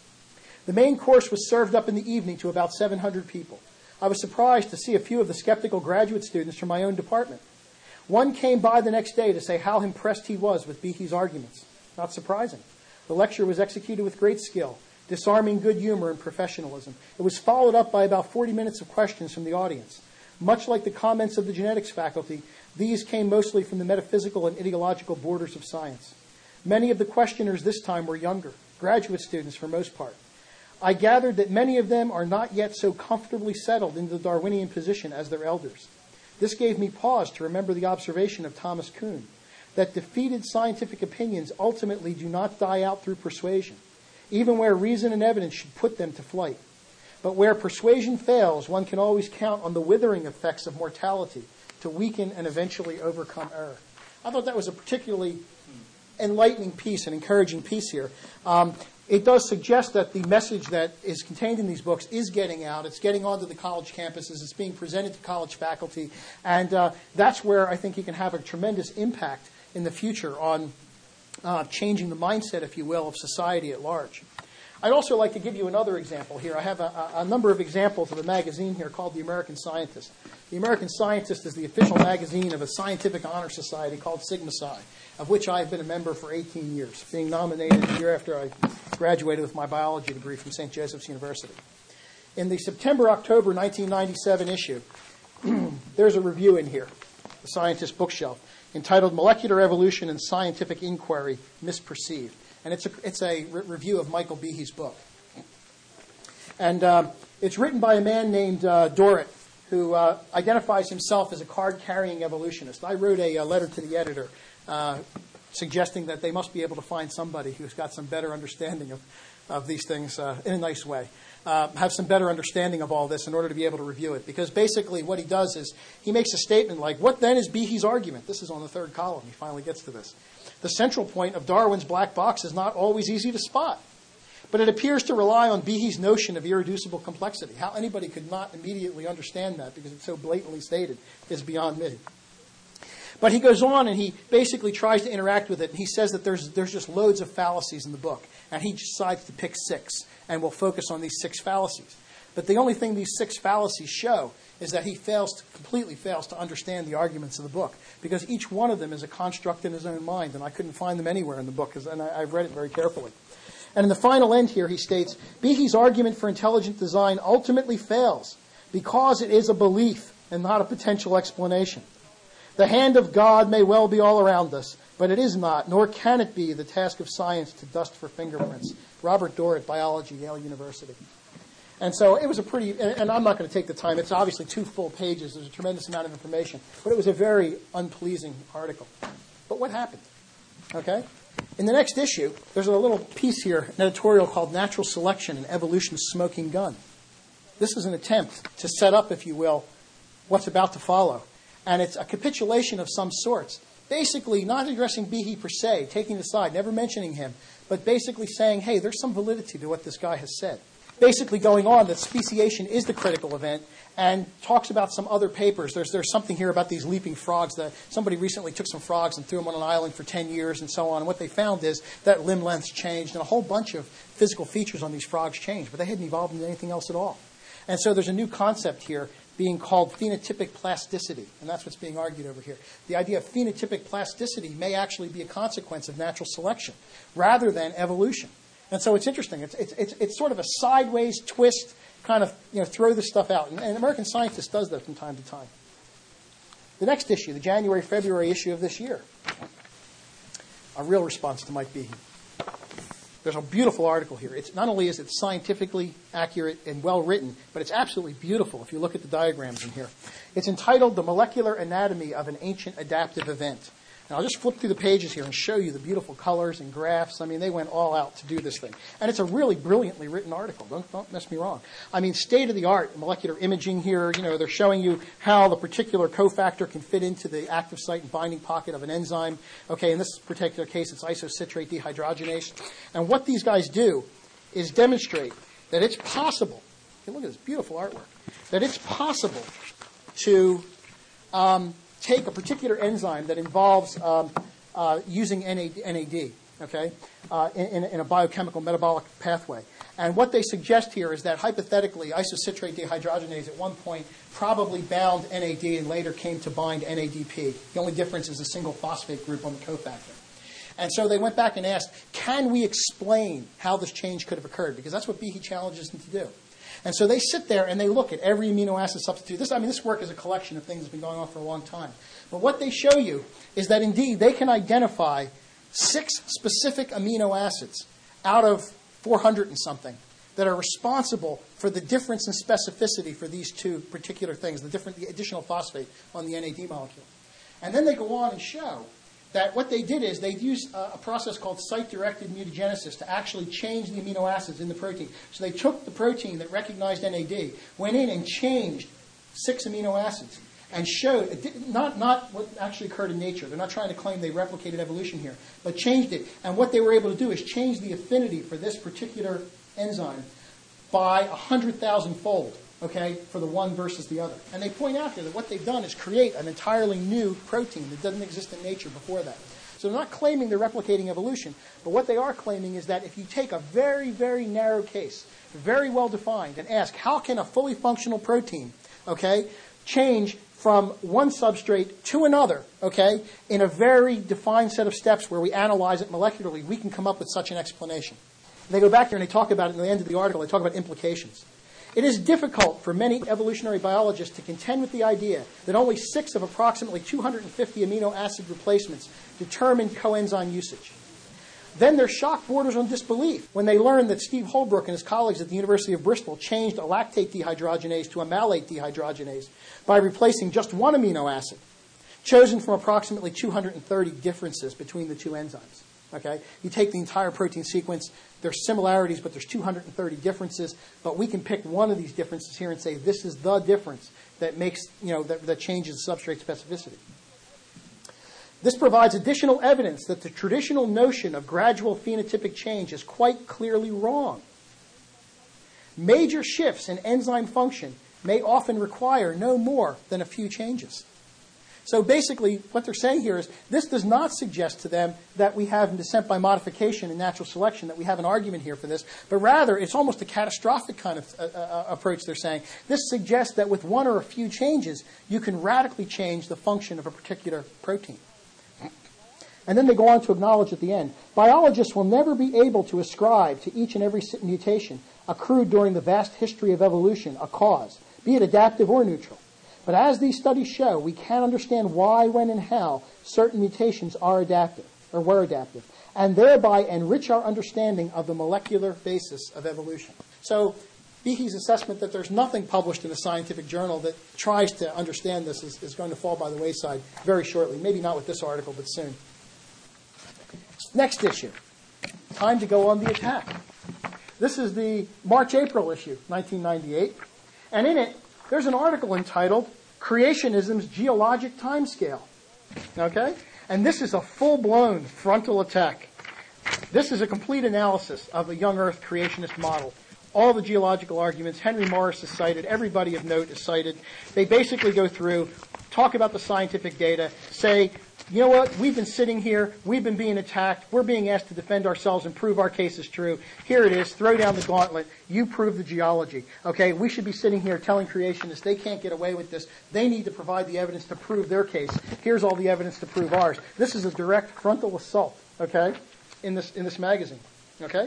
The main course was served up in the evening to about seven hundred people. I was surprised to see a few of the skeptical graduate students from my own department. One came by the next day to say how impressed he was with Behe's arguments. Not surprising. The lecture was executed with great skill, disarming good humor and professionalism. It was followed up by about forty minutes of questions from the audience. Much like the comments of the genetics faculty, these came mostly from the metaphysical and ideological borders of science. Many of the questioners this time were younger, graduate students for most part. I gathered that many of them are not yet so comfortably settled into the Darwinian position as their elders. This gave me pause to remember the observation of Thomas Kuhn, that defeated scientific opinions ultimately do not die out through persuasion, even where reason and evidence should put them to flight. But where persuasion fails, one can always count on the withering effects of mortality to weaken and eventually overcome error. I thought that was a particularly enlightening piece, an encouraging piece here. Um, It does suggest that the message that is contained in these books is getting out. It's getting onto the college campuses. It's being presented to college faculty. And uh, that's where I think you can have a tremendous impact in the future on uh, changing the mindset, if you will, of society at large. I'd also like to give you another example here. I have a, a number of examples of a magazine here called The American Scientist. The American Scientist is the official magazine of a scientific honor society called Sigma Psi, of which I've been a member for eighteen years, being nominated the year after I graduated with my biology degree from Saint Joseph's University. In the September-October nineteen ninety-seven issue, there's a review in here, the Scientist bookshelf, entitled Molecular Evolution and Scientific Inquiry Misperceived. And it's a, it's a re- review of Michael Behe's book. And uh, it's written by a man named uh, Dorrit, who uh, identifies himself as a card-carrying evolutionist. I wrote a, a letter to the editor uh, suggesting that they must be able to find somebody who's got some better understanding of, of these things uh, in a nice way, uh, have some better understanding of all this in order to be able to review it. Because basically what he does is he makes a statement like, what then is Behe's argument? This is on the third column. He finally gets to this. The central point of Darwin's black box is not always easy to spot, but it appears to rely on Behe's notion of irreducible complexity. How anybody could not immediately understand that because it's so blatantly stated is beyond me. But he goes on and he basically tries to interact with it, and he says that there's there's just loads of fallacies in the book, and he decides to pick six, and we'll focus on these six fallacies. But the only thing these six fallacies show is that he fails to, completely fails to understand the arguments of the book, because each one of them is a construct in his own mind, and I couldn't find them anywhere in the book, and I, I've read it very carefully. And in the final end here, he states, Behe's argument for intelligent design ultimately fails because it is a belief and not a potential explanation. The hand of God may well be all around us, but it is not, nor can it be, the task of science to dust for fingerprints. Robert Dorrit, Biology, Yale University. And so it was a pretty, and I'm not going to take the time, it's obviously two full pages, there's a tremendous amount of information, but it was a very unpleasing article. But what happened? Okay? In the next issue, there's a little piece here, an editorial called Natural Selection and Evolution's Smoking Gun. This is an attempt to set up, if you will, what's about to follow. And it's a capitulation of some sorts. Basically, not addressing Behe per se, taking the side, never mentioning him, but basically saying, hey, there's some validity to what this guy has said. Basically going on that speciation is the critical event, and talks about some other papers. There's there's something here about these leaping frogs. That somebody recently took some frogs and threw them on an island for ten years and so on. And what they found is that limb lengths changed, and a whole bunch of physical features on these frogs changed, but they hadn't evolved into anything else at all. And so there's a new concept here being called phenotypic plasticity, and that's what's being argued over here. The idea of phenotypic plasticity may actually be a consequence of natural selection rather than evolution. And so it's interesting. It's it's it's, it's sort of a sideways twist, kind of, you know, throw this stuff out. And, and American Scientist does that from time to time. The next issue, the January February issue of this year, a real response to Mike Behe. There's a beautiful article here. It's not only is it scientifically accurate and well written, but it's absolutely beautiful if you look at the diagrams in here. It's entitled The Molecular Anatomy of an Ancient Adaptive Event. And I'll just flip through the pages here and show you the beautiful colors and graphs. I mean, they went all out to do this thing. And it's a really brilliantly written article. Don't, don't mess me wrong. I mean, state-of-the-art molecular imaging here. You know, they're showing you how the particular cofactor can fit into the active site and binding pocket of an enzyme. Okay, in this particular case, it's isocitrate dehydrogenase. And what these guys do is demonstrate that it's possible, okay, look at this beautiful artwork, that it's possible to um, take a particular enzyme that involves um, uh, using N A D, okay, uh, in, in a biochemical metabolic pathway. And what they suggest here is that hypothetically, isocitrate dehydrogenase at one point probably bound N A D and later came to bind N A D P. The only difference is a single phosphate group on the cofactor. And so they went back and asked, can we explain how this change could have occurred? Because that's what Behe challenges them to do. And so they sit there and they look at every amino acid substitute. This, I mean, this work is a collection of things that's been going on for a long time. But what they show you is that, indeed, they can identify six specific amino acids out of four hundred and something that are responsible for the difference in specificity for these two particular things, the, different, the additional phosphate on the N A D molecule. And then they go on and show that what they did is they used a process called site-directed mutagenesis to actually change the amino acids in the protein. So they took the protein that recognized N A D, went in and changed six amino acids, and showed, not, not what actually occurred in nature. They're not trying to claim they replicated evolution here, but changed it. And what they were able to do is change the affinity for this particular enzyme by one hundred thousand fold. Okay, for the one versus the other. And they point out here that what they've done is create an entirely new protein that doesn't exist in nature before that. So they're not claiming they're replicating evolution, but what they are claiming is that if you take a very, very narrow case, very well defined, and ask, how can a fully functional protein, okay, change from one substrate to another, okay, in a very defined set of steps where we analyze it molecularly, we can come up with such an explanation. And they go back here and they talk about it in the end of the article, they talk about implications. It is difficult for many evolutionary biologists to contend with the idea that only six of approximately two hundred fifty amino acid replacements determine coenzyme usage. Then their shock borders on disbelief when they learn that Steve Holbrook and his colleagues at the University of Bristol changed a lactate dehydrogenase to a malate dehydrogenase by replacing just one amino acid, chosen from approximately two hundred thirty differences between the two enzymes. Okay? You take the entire protein sequence, there's similarities, but there's two hundred thirty differences, but we can pick one of these differences here and say this is the difference that makes, you know, that, that changes the substrate specificity. This provides additional evidence that the traditional notion of gradual phenotypic change is quite clearly wrong. Major shifts in enzyme function may often require no more than a few changes. So basically, what they're saying here is this does not suggest to them that we have descent by modification and natural selection, that we have an argument here for this, but rather it's almost a catastrophic kind of uh, uh, approach they're saying. This suggests that with one or a few changes, you can radically change the function of a particular protein. And then they go on to acknowledge at the end, biologists will never be able to ascribe to each and every mutation accrued during the vast history of evolution a cause, be it adaptive or neutral. But as these studies show, we can understand why, when, and how certain mutations are adaptive, or were adaptive, and thereby enrich our understanding of the molecular basis of evolution. So Behe's assessment that there's nothing published in a scientific journal that tries to understand this is, is going to fall by the wayside very shortly. Maybe not with this article, but soon. Next issue. Time to go on the attack. This is the March-April issue, nineteen ninety-eight. And in it, there's an article entitled Creationism's Geologic Timescale. Okay? And this is a full-blown frontal attack. This is a complete analysis of a young Earth creationist model. All the geological arguments, Henry Morris is cited, everybody of note is cited. They basically go through, talk about the scientific data, say, you know what, we've been sitting here, we've been being attacked, we're being asked to defend ourselves and prove our case is true. Here it is, throw down the gauntlet, you prove the geology. Okay, we should be sitting here telling creationists they can't get away with this. They need to provide the evidence to prove their case. Here's all the evidence to prove ours. This is a direct frontal assault, okay, in this in this magazine. Okay?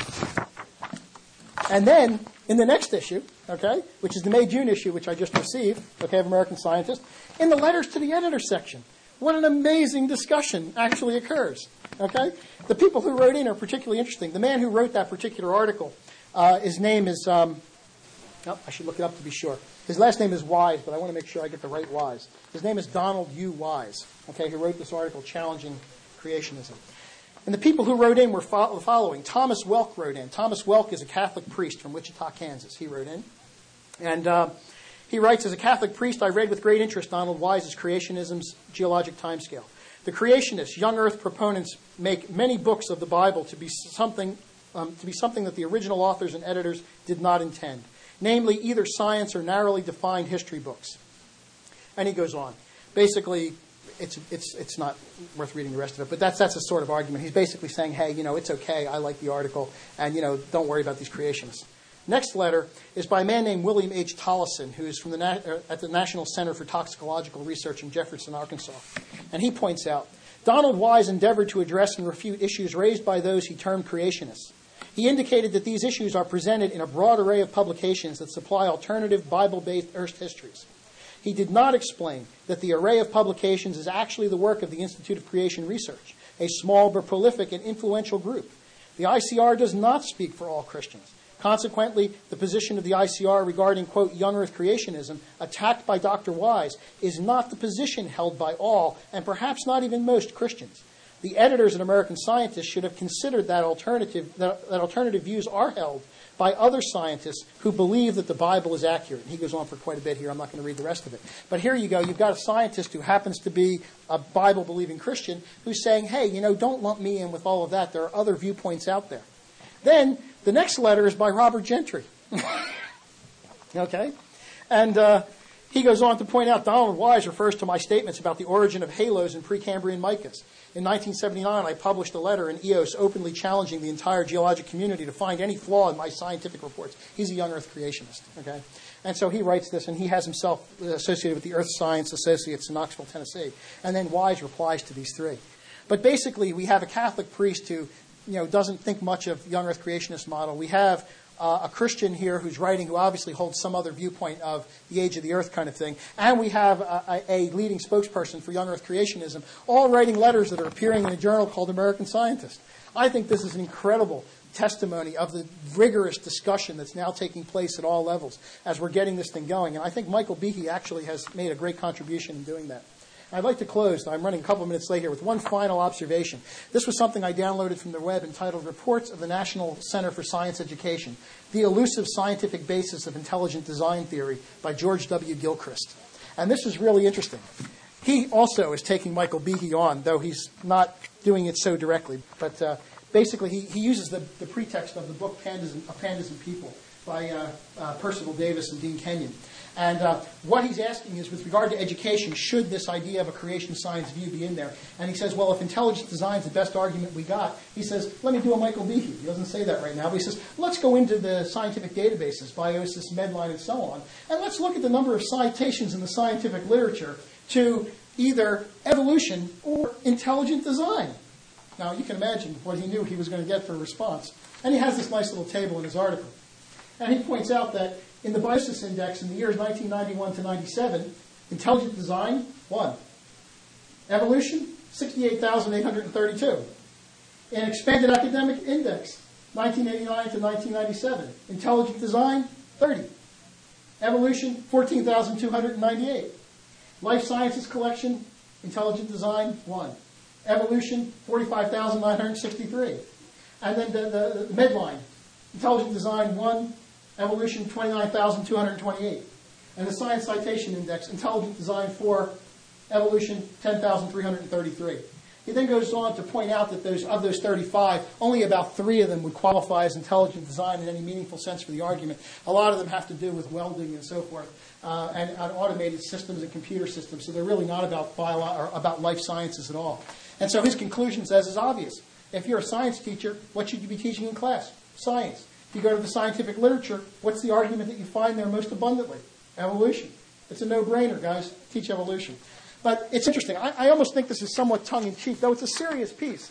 And then, in the next issue, okay, which is the May-June issue, which I just received, okay, of American Scientist, in the letters to the editor section, what an amazing discussion actually occurs, okay? The people who wrote in are particularly interesting. The man who wrote that particular article, uh, his name is um, Nope, I should look it up to be sure. His last name is Wise, but I want to make sure I get the right Wise. His name is Donald U. Wise, okay, who wrote this article challenging creationism. And the people who wrote in were fo- the following. Thomas Welk wrote in. Thomas Welk is a Catholic priest from Wichita, Kansas. He wrote in. And uh, he writes, as a Catholic priest, I read with great interest Donald Wise's Creationism's geologic timescale. The creationists, young earth proponents, make many books of the Bible to be something um, to be something that the original authors and editors did not intend, namely either science or narrowly defined history books. And he goes on. Basically, it's it's it's not worth reading the rest of it, but that's that's a sort of argument. He's basically saying, hey, you know, it's okay, I like the article, and, you know, don't worry about these creationists. Next letter is by a man named William H. Tollison, who is from the Na- at the National Center for Toxicological Research in Jefferson, Arkansas. And he points out, Donald Wise endeavored to address and refute issues raised by those he termed creationists. He indicated that these issues are presented in a broad array of publications that supply alternative Bible-based Earth histories. He did not explain that the array of publications is actually the work of the Institute of Creation Research, a small but prolific and influential group. The I C R does not speak for all Christians. Consequently, the position of the I C R regarding, quote, young earth creationism, attacked by Doctor Wise, is not the position held by all, and perhaps not even most, Christians. The editors and American Scientists should have considered that alternative, that, that alternative views are held by other scientists who believe that the Bible is accurate. And he goes on for quite a bit here. I'm not going to read the rest of it. But here you go. You've got a scientist who happens to be a Bible-believing Christian who's saying, hey, you know, don't lump me in with all of that. There are other viewpoints out there. Then the next letter is by Robert Gentry. Okay? And uh, he goes on to point out, Donald Wise refers to my statements about the origin of halos in Precambrian micas. In nineteen seventy-nine, I published a letter in E O S openly challenging the entire geologic community to find any flaw in my scientific reports. He's a young earth creationist. Okay? And so he writes this, and he has himself associated with the Earth Science Associates in Knoxville, Tennessee. And then Wise replies to these three. But basically, we have a Catholic priest who, you know, doesn't think much of young earth creationist model. We have uh, a Christian here who's writing who obviously holds some other viewpoint of the age of the earth kind of thing. And we have a, a, a leading spokesperson for young earth creationism, all writing letters that are appearing in a journal called American Scientist. I think this is an incredible testimony of the rigorous discussion that's now taking place at all levels as we're getting this thing going. And I think Michael Behe actually has made a great contribution in doing that. I'd like to close, I'm running a couple of minutes late here, with one final observation. This was something I downloaded from the web entitled Reports of the National Center for Science Education, The Elusive Scientific Basis of Intelligent Design Theory by George W. Gilchrist. And this is really interesting. He also is taking Michael Behe on, though he's not doing it so directly. But uh, basically, he, he uses the, the pretext of the book Pandas and, uh, Pandas and People by uh, uh, Percival Davis and Dean Kenyon. And uh, what he's asking is, with regard to education, should this idea of a creation science view be in there? And he says, well, if intelligent design is the best argument we got, he says, let me do a Michael Behe. He doesn't say that right now, but he says, let's go into the scientific databases, Biosis, Medline, and so on, and let's look at the number of citations in the scientific literature to either evolution or intelligent design. Now, you can imagine what he knew he was going to get for a response. And he has this nice little table in his article. And he points out that in the Biosis Index in the years nineteen ninety-one to ninety-seven, intelligent design, one. Evolution, sixty-eight thousand eight hundred thirty-two. In expanded academic index, nineteen eighty-nine to nineteen ninety-seven, intelligent design, thirty. Evolution, fourteen thousand two hundred ninety-eight. Life sciences collection, intelligent design, one. Evolution, forty-five thousand nine hundred sixty-three. And then the, the, the Medline, intelligent design, one. Evolution, twenty-nine thousand two hundred twenty-eight. And the Science Citation Index, Intelligent Design four, Evolution, ten thousand three hundred thirty-three. He then goes on to point out that those, of those thirty-five, only about three of them would qualify as intelligent design in any meaningful sense for the argument. A lot of them have to do with welding and so forth, uh, and, and automated systems and computer systems. So they're really not about bio or about life sciences at all. And so his conclusion says is obvious. If you're a science teacher, what should you be teaching in class? Science. If you go to the scientific literature, what's the argument that you find there most abundantly? Evolution. It's a no-brainer, guys. Teach evolution. But it's interesting. I, I almost think this is somewhat tongue-in-cheek, though it's a serious piece.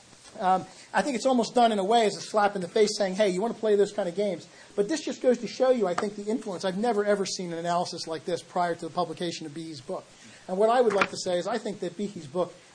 Um, I think it's almost done in a way as a slap in the face saying, hey, you want to play those kind of games. But this just goes to show you, I think, the influence. I've never, ever seen an analysis like this prior to the publication of Behe's book. And what I would like to say is I think that Behe's book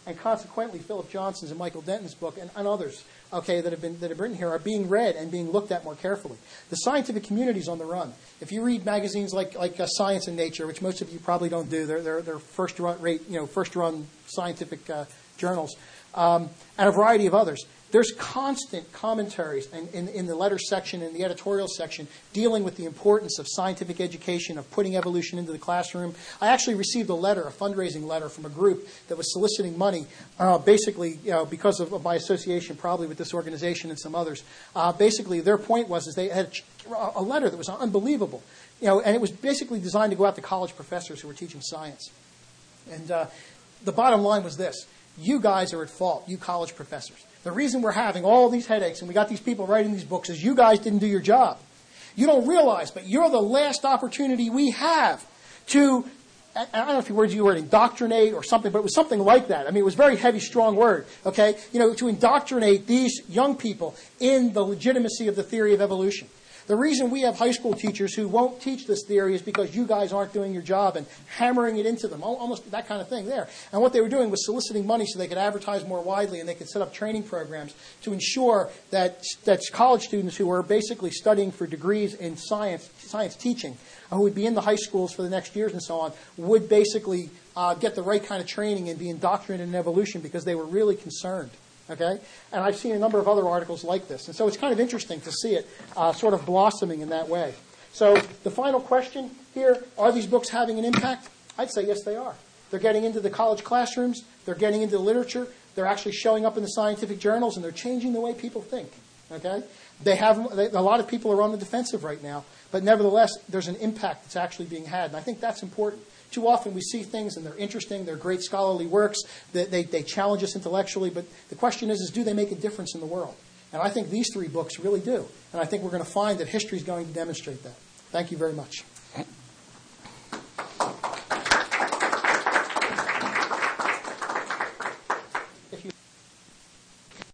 and consequently Philip Johnson's and Michael Denton's book and, and others, okay, that have been that have written here are being read and being looked at more carefully. The scientific community is on the run. If you read magazines like like uh, Science and Nature, which most of you probably don't do, they're they're, they're first run rate you know first run scientific uh, journals, um, and a variety of others. There's constant commentaries in, in, in the letter section and the editorial section dealing with the importance of scientific education, of putting evolution into the classroom. I actually received a letter, a fundraising letter from a group that was soliciting money, uh, basically, you know, because of, of my association probably with this organization and some others. Uh, basically, their point was is they had a letter that was unbelievable, you know, and it was basically designed to go out to college professors who were teaching science. And uh, the bottom line was this: you guys are at fault, you college professors. The reason we're having all these headaches and we got these people writing these books is you guys didn't do your job. You don't realize, but you're the last opportunity we have to, I don't know if you words you word indoctrinate or something, but it was something like that. I mean, it was a very heavy, strong word, okay? You know, to indoctrinate these young people in the legitimacy of the theory of evolution. The reason we have high school teachers who won't teach this theory is because you guys aren't doing your job and hammering it into them, almost that kind of thing there. And what they were doing was soliciting money so they could advertise more widely and they could set up training programs to ensure that that college students who were basically studying for degrees in science, science teaching, who would be in the high schools for the next years and so on, would basically uh, get the right kind of training and be indoctrinated in evolution because they were really concerned. Okay? And I've seen a number of other articles like this. And so it's kind of interesting to see it uh, sort of blossoming in that way. So the final question here, are these books having an impact? I'd say yes, they are. They're getting into the college classrooms. They're getting into the literature. They're actually showing up in the scientific journals, and they're changing the way people think. Okay? They have they, a lot of people are on the defensive right now, but nevertheless, there's an impact that's actually being had. And I think that's important. Too often we see things and they're interesting, they're great scholarly works, they, they, they challenge us intellectually, but the question is, is do they make a difference in the world? And I think these three books really do. And I think we're going to find that history is going to demonstrate that. Thank you very much.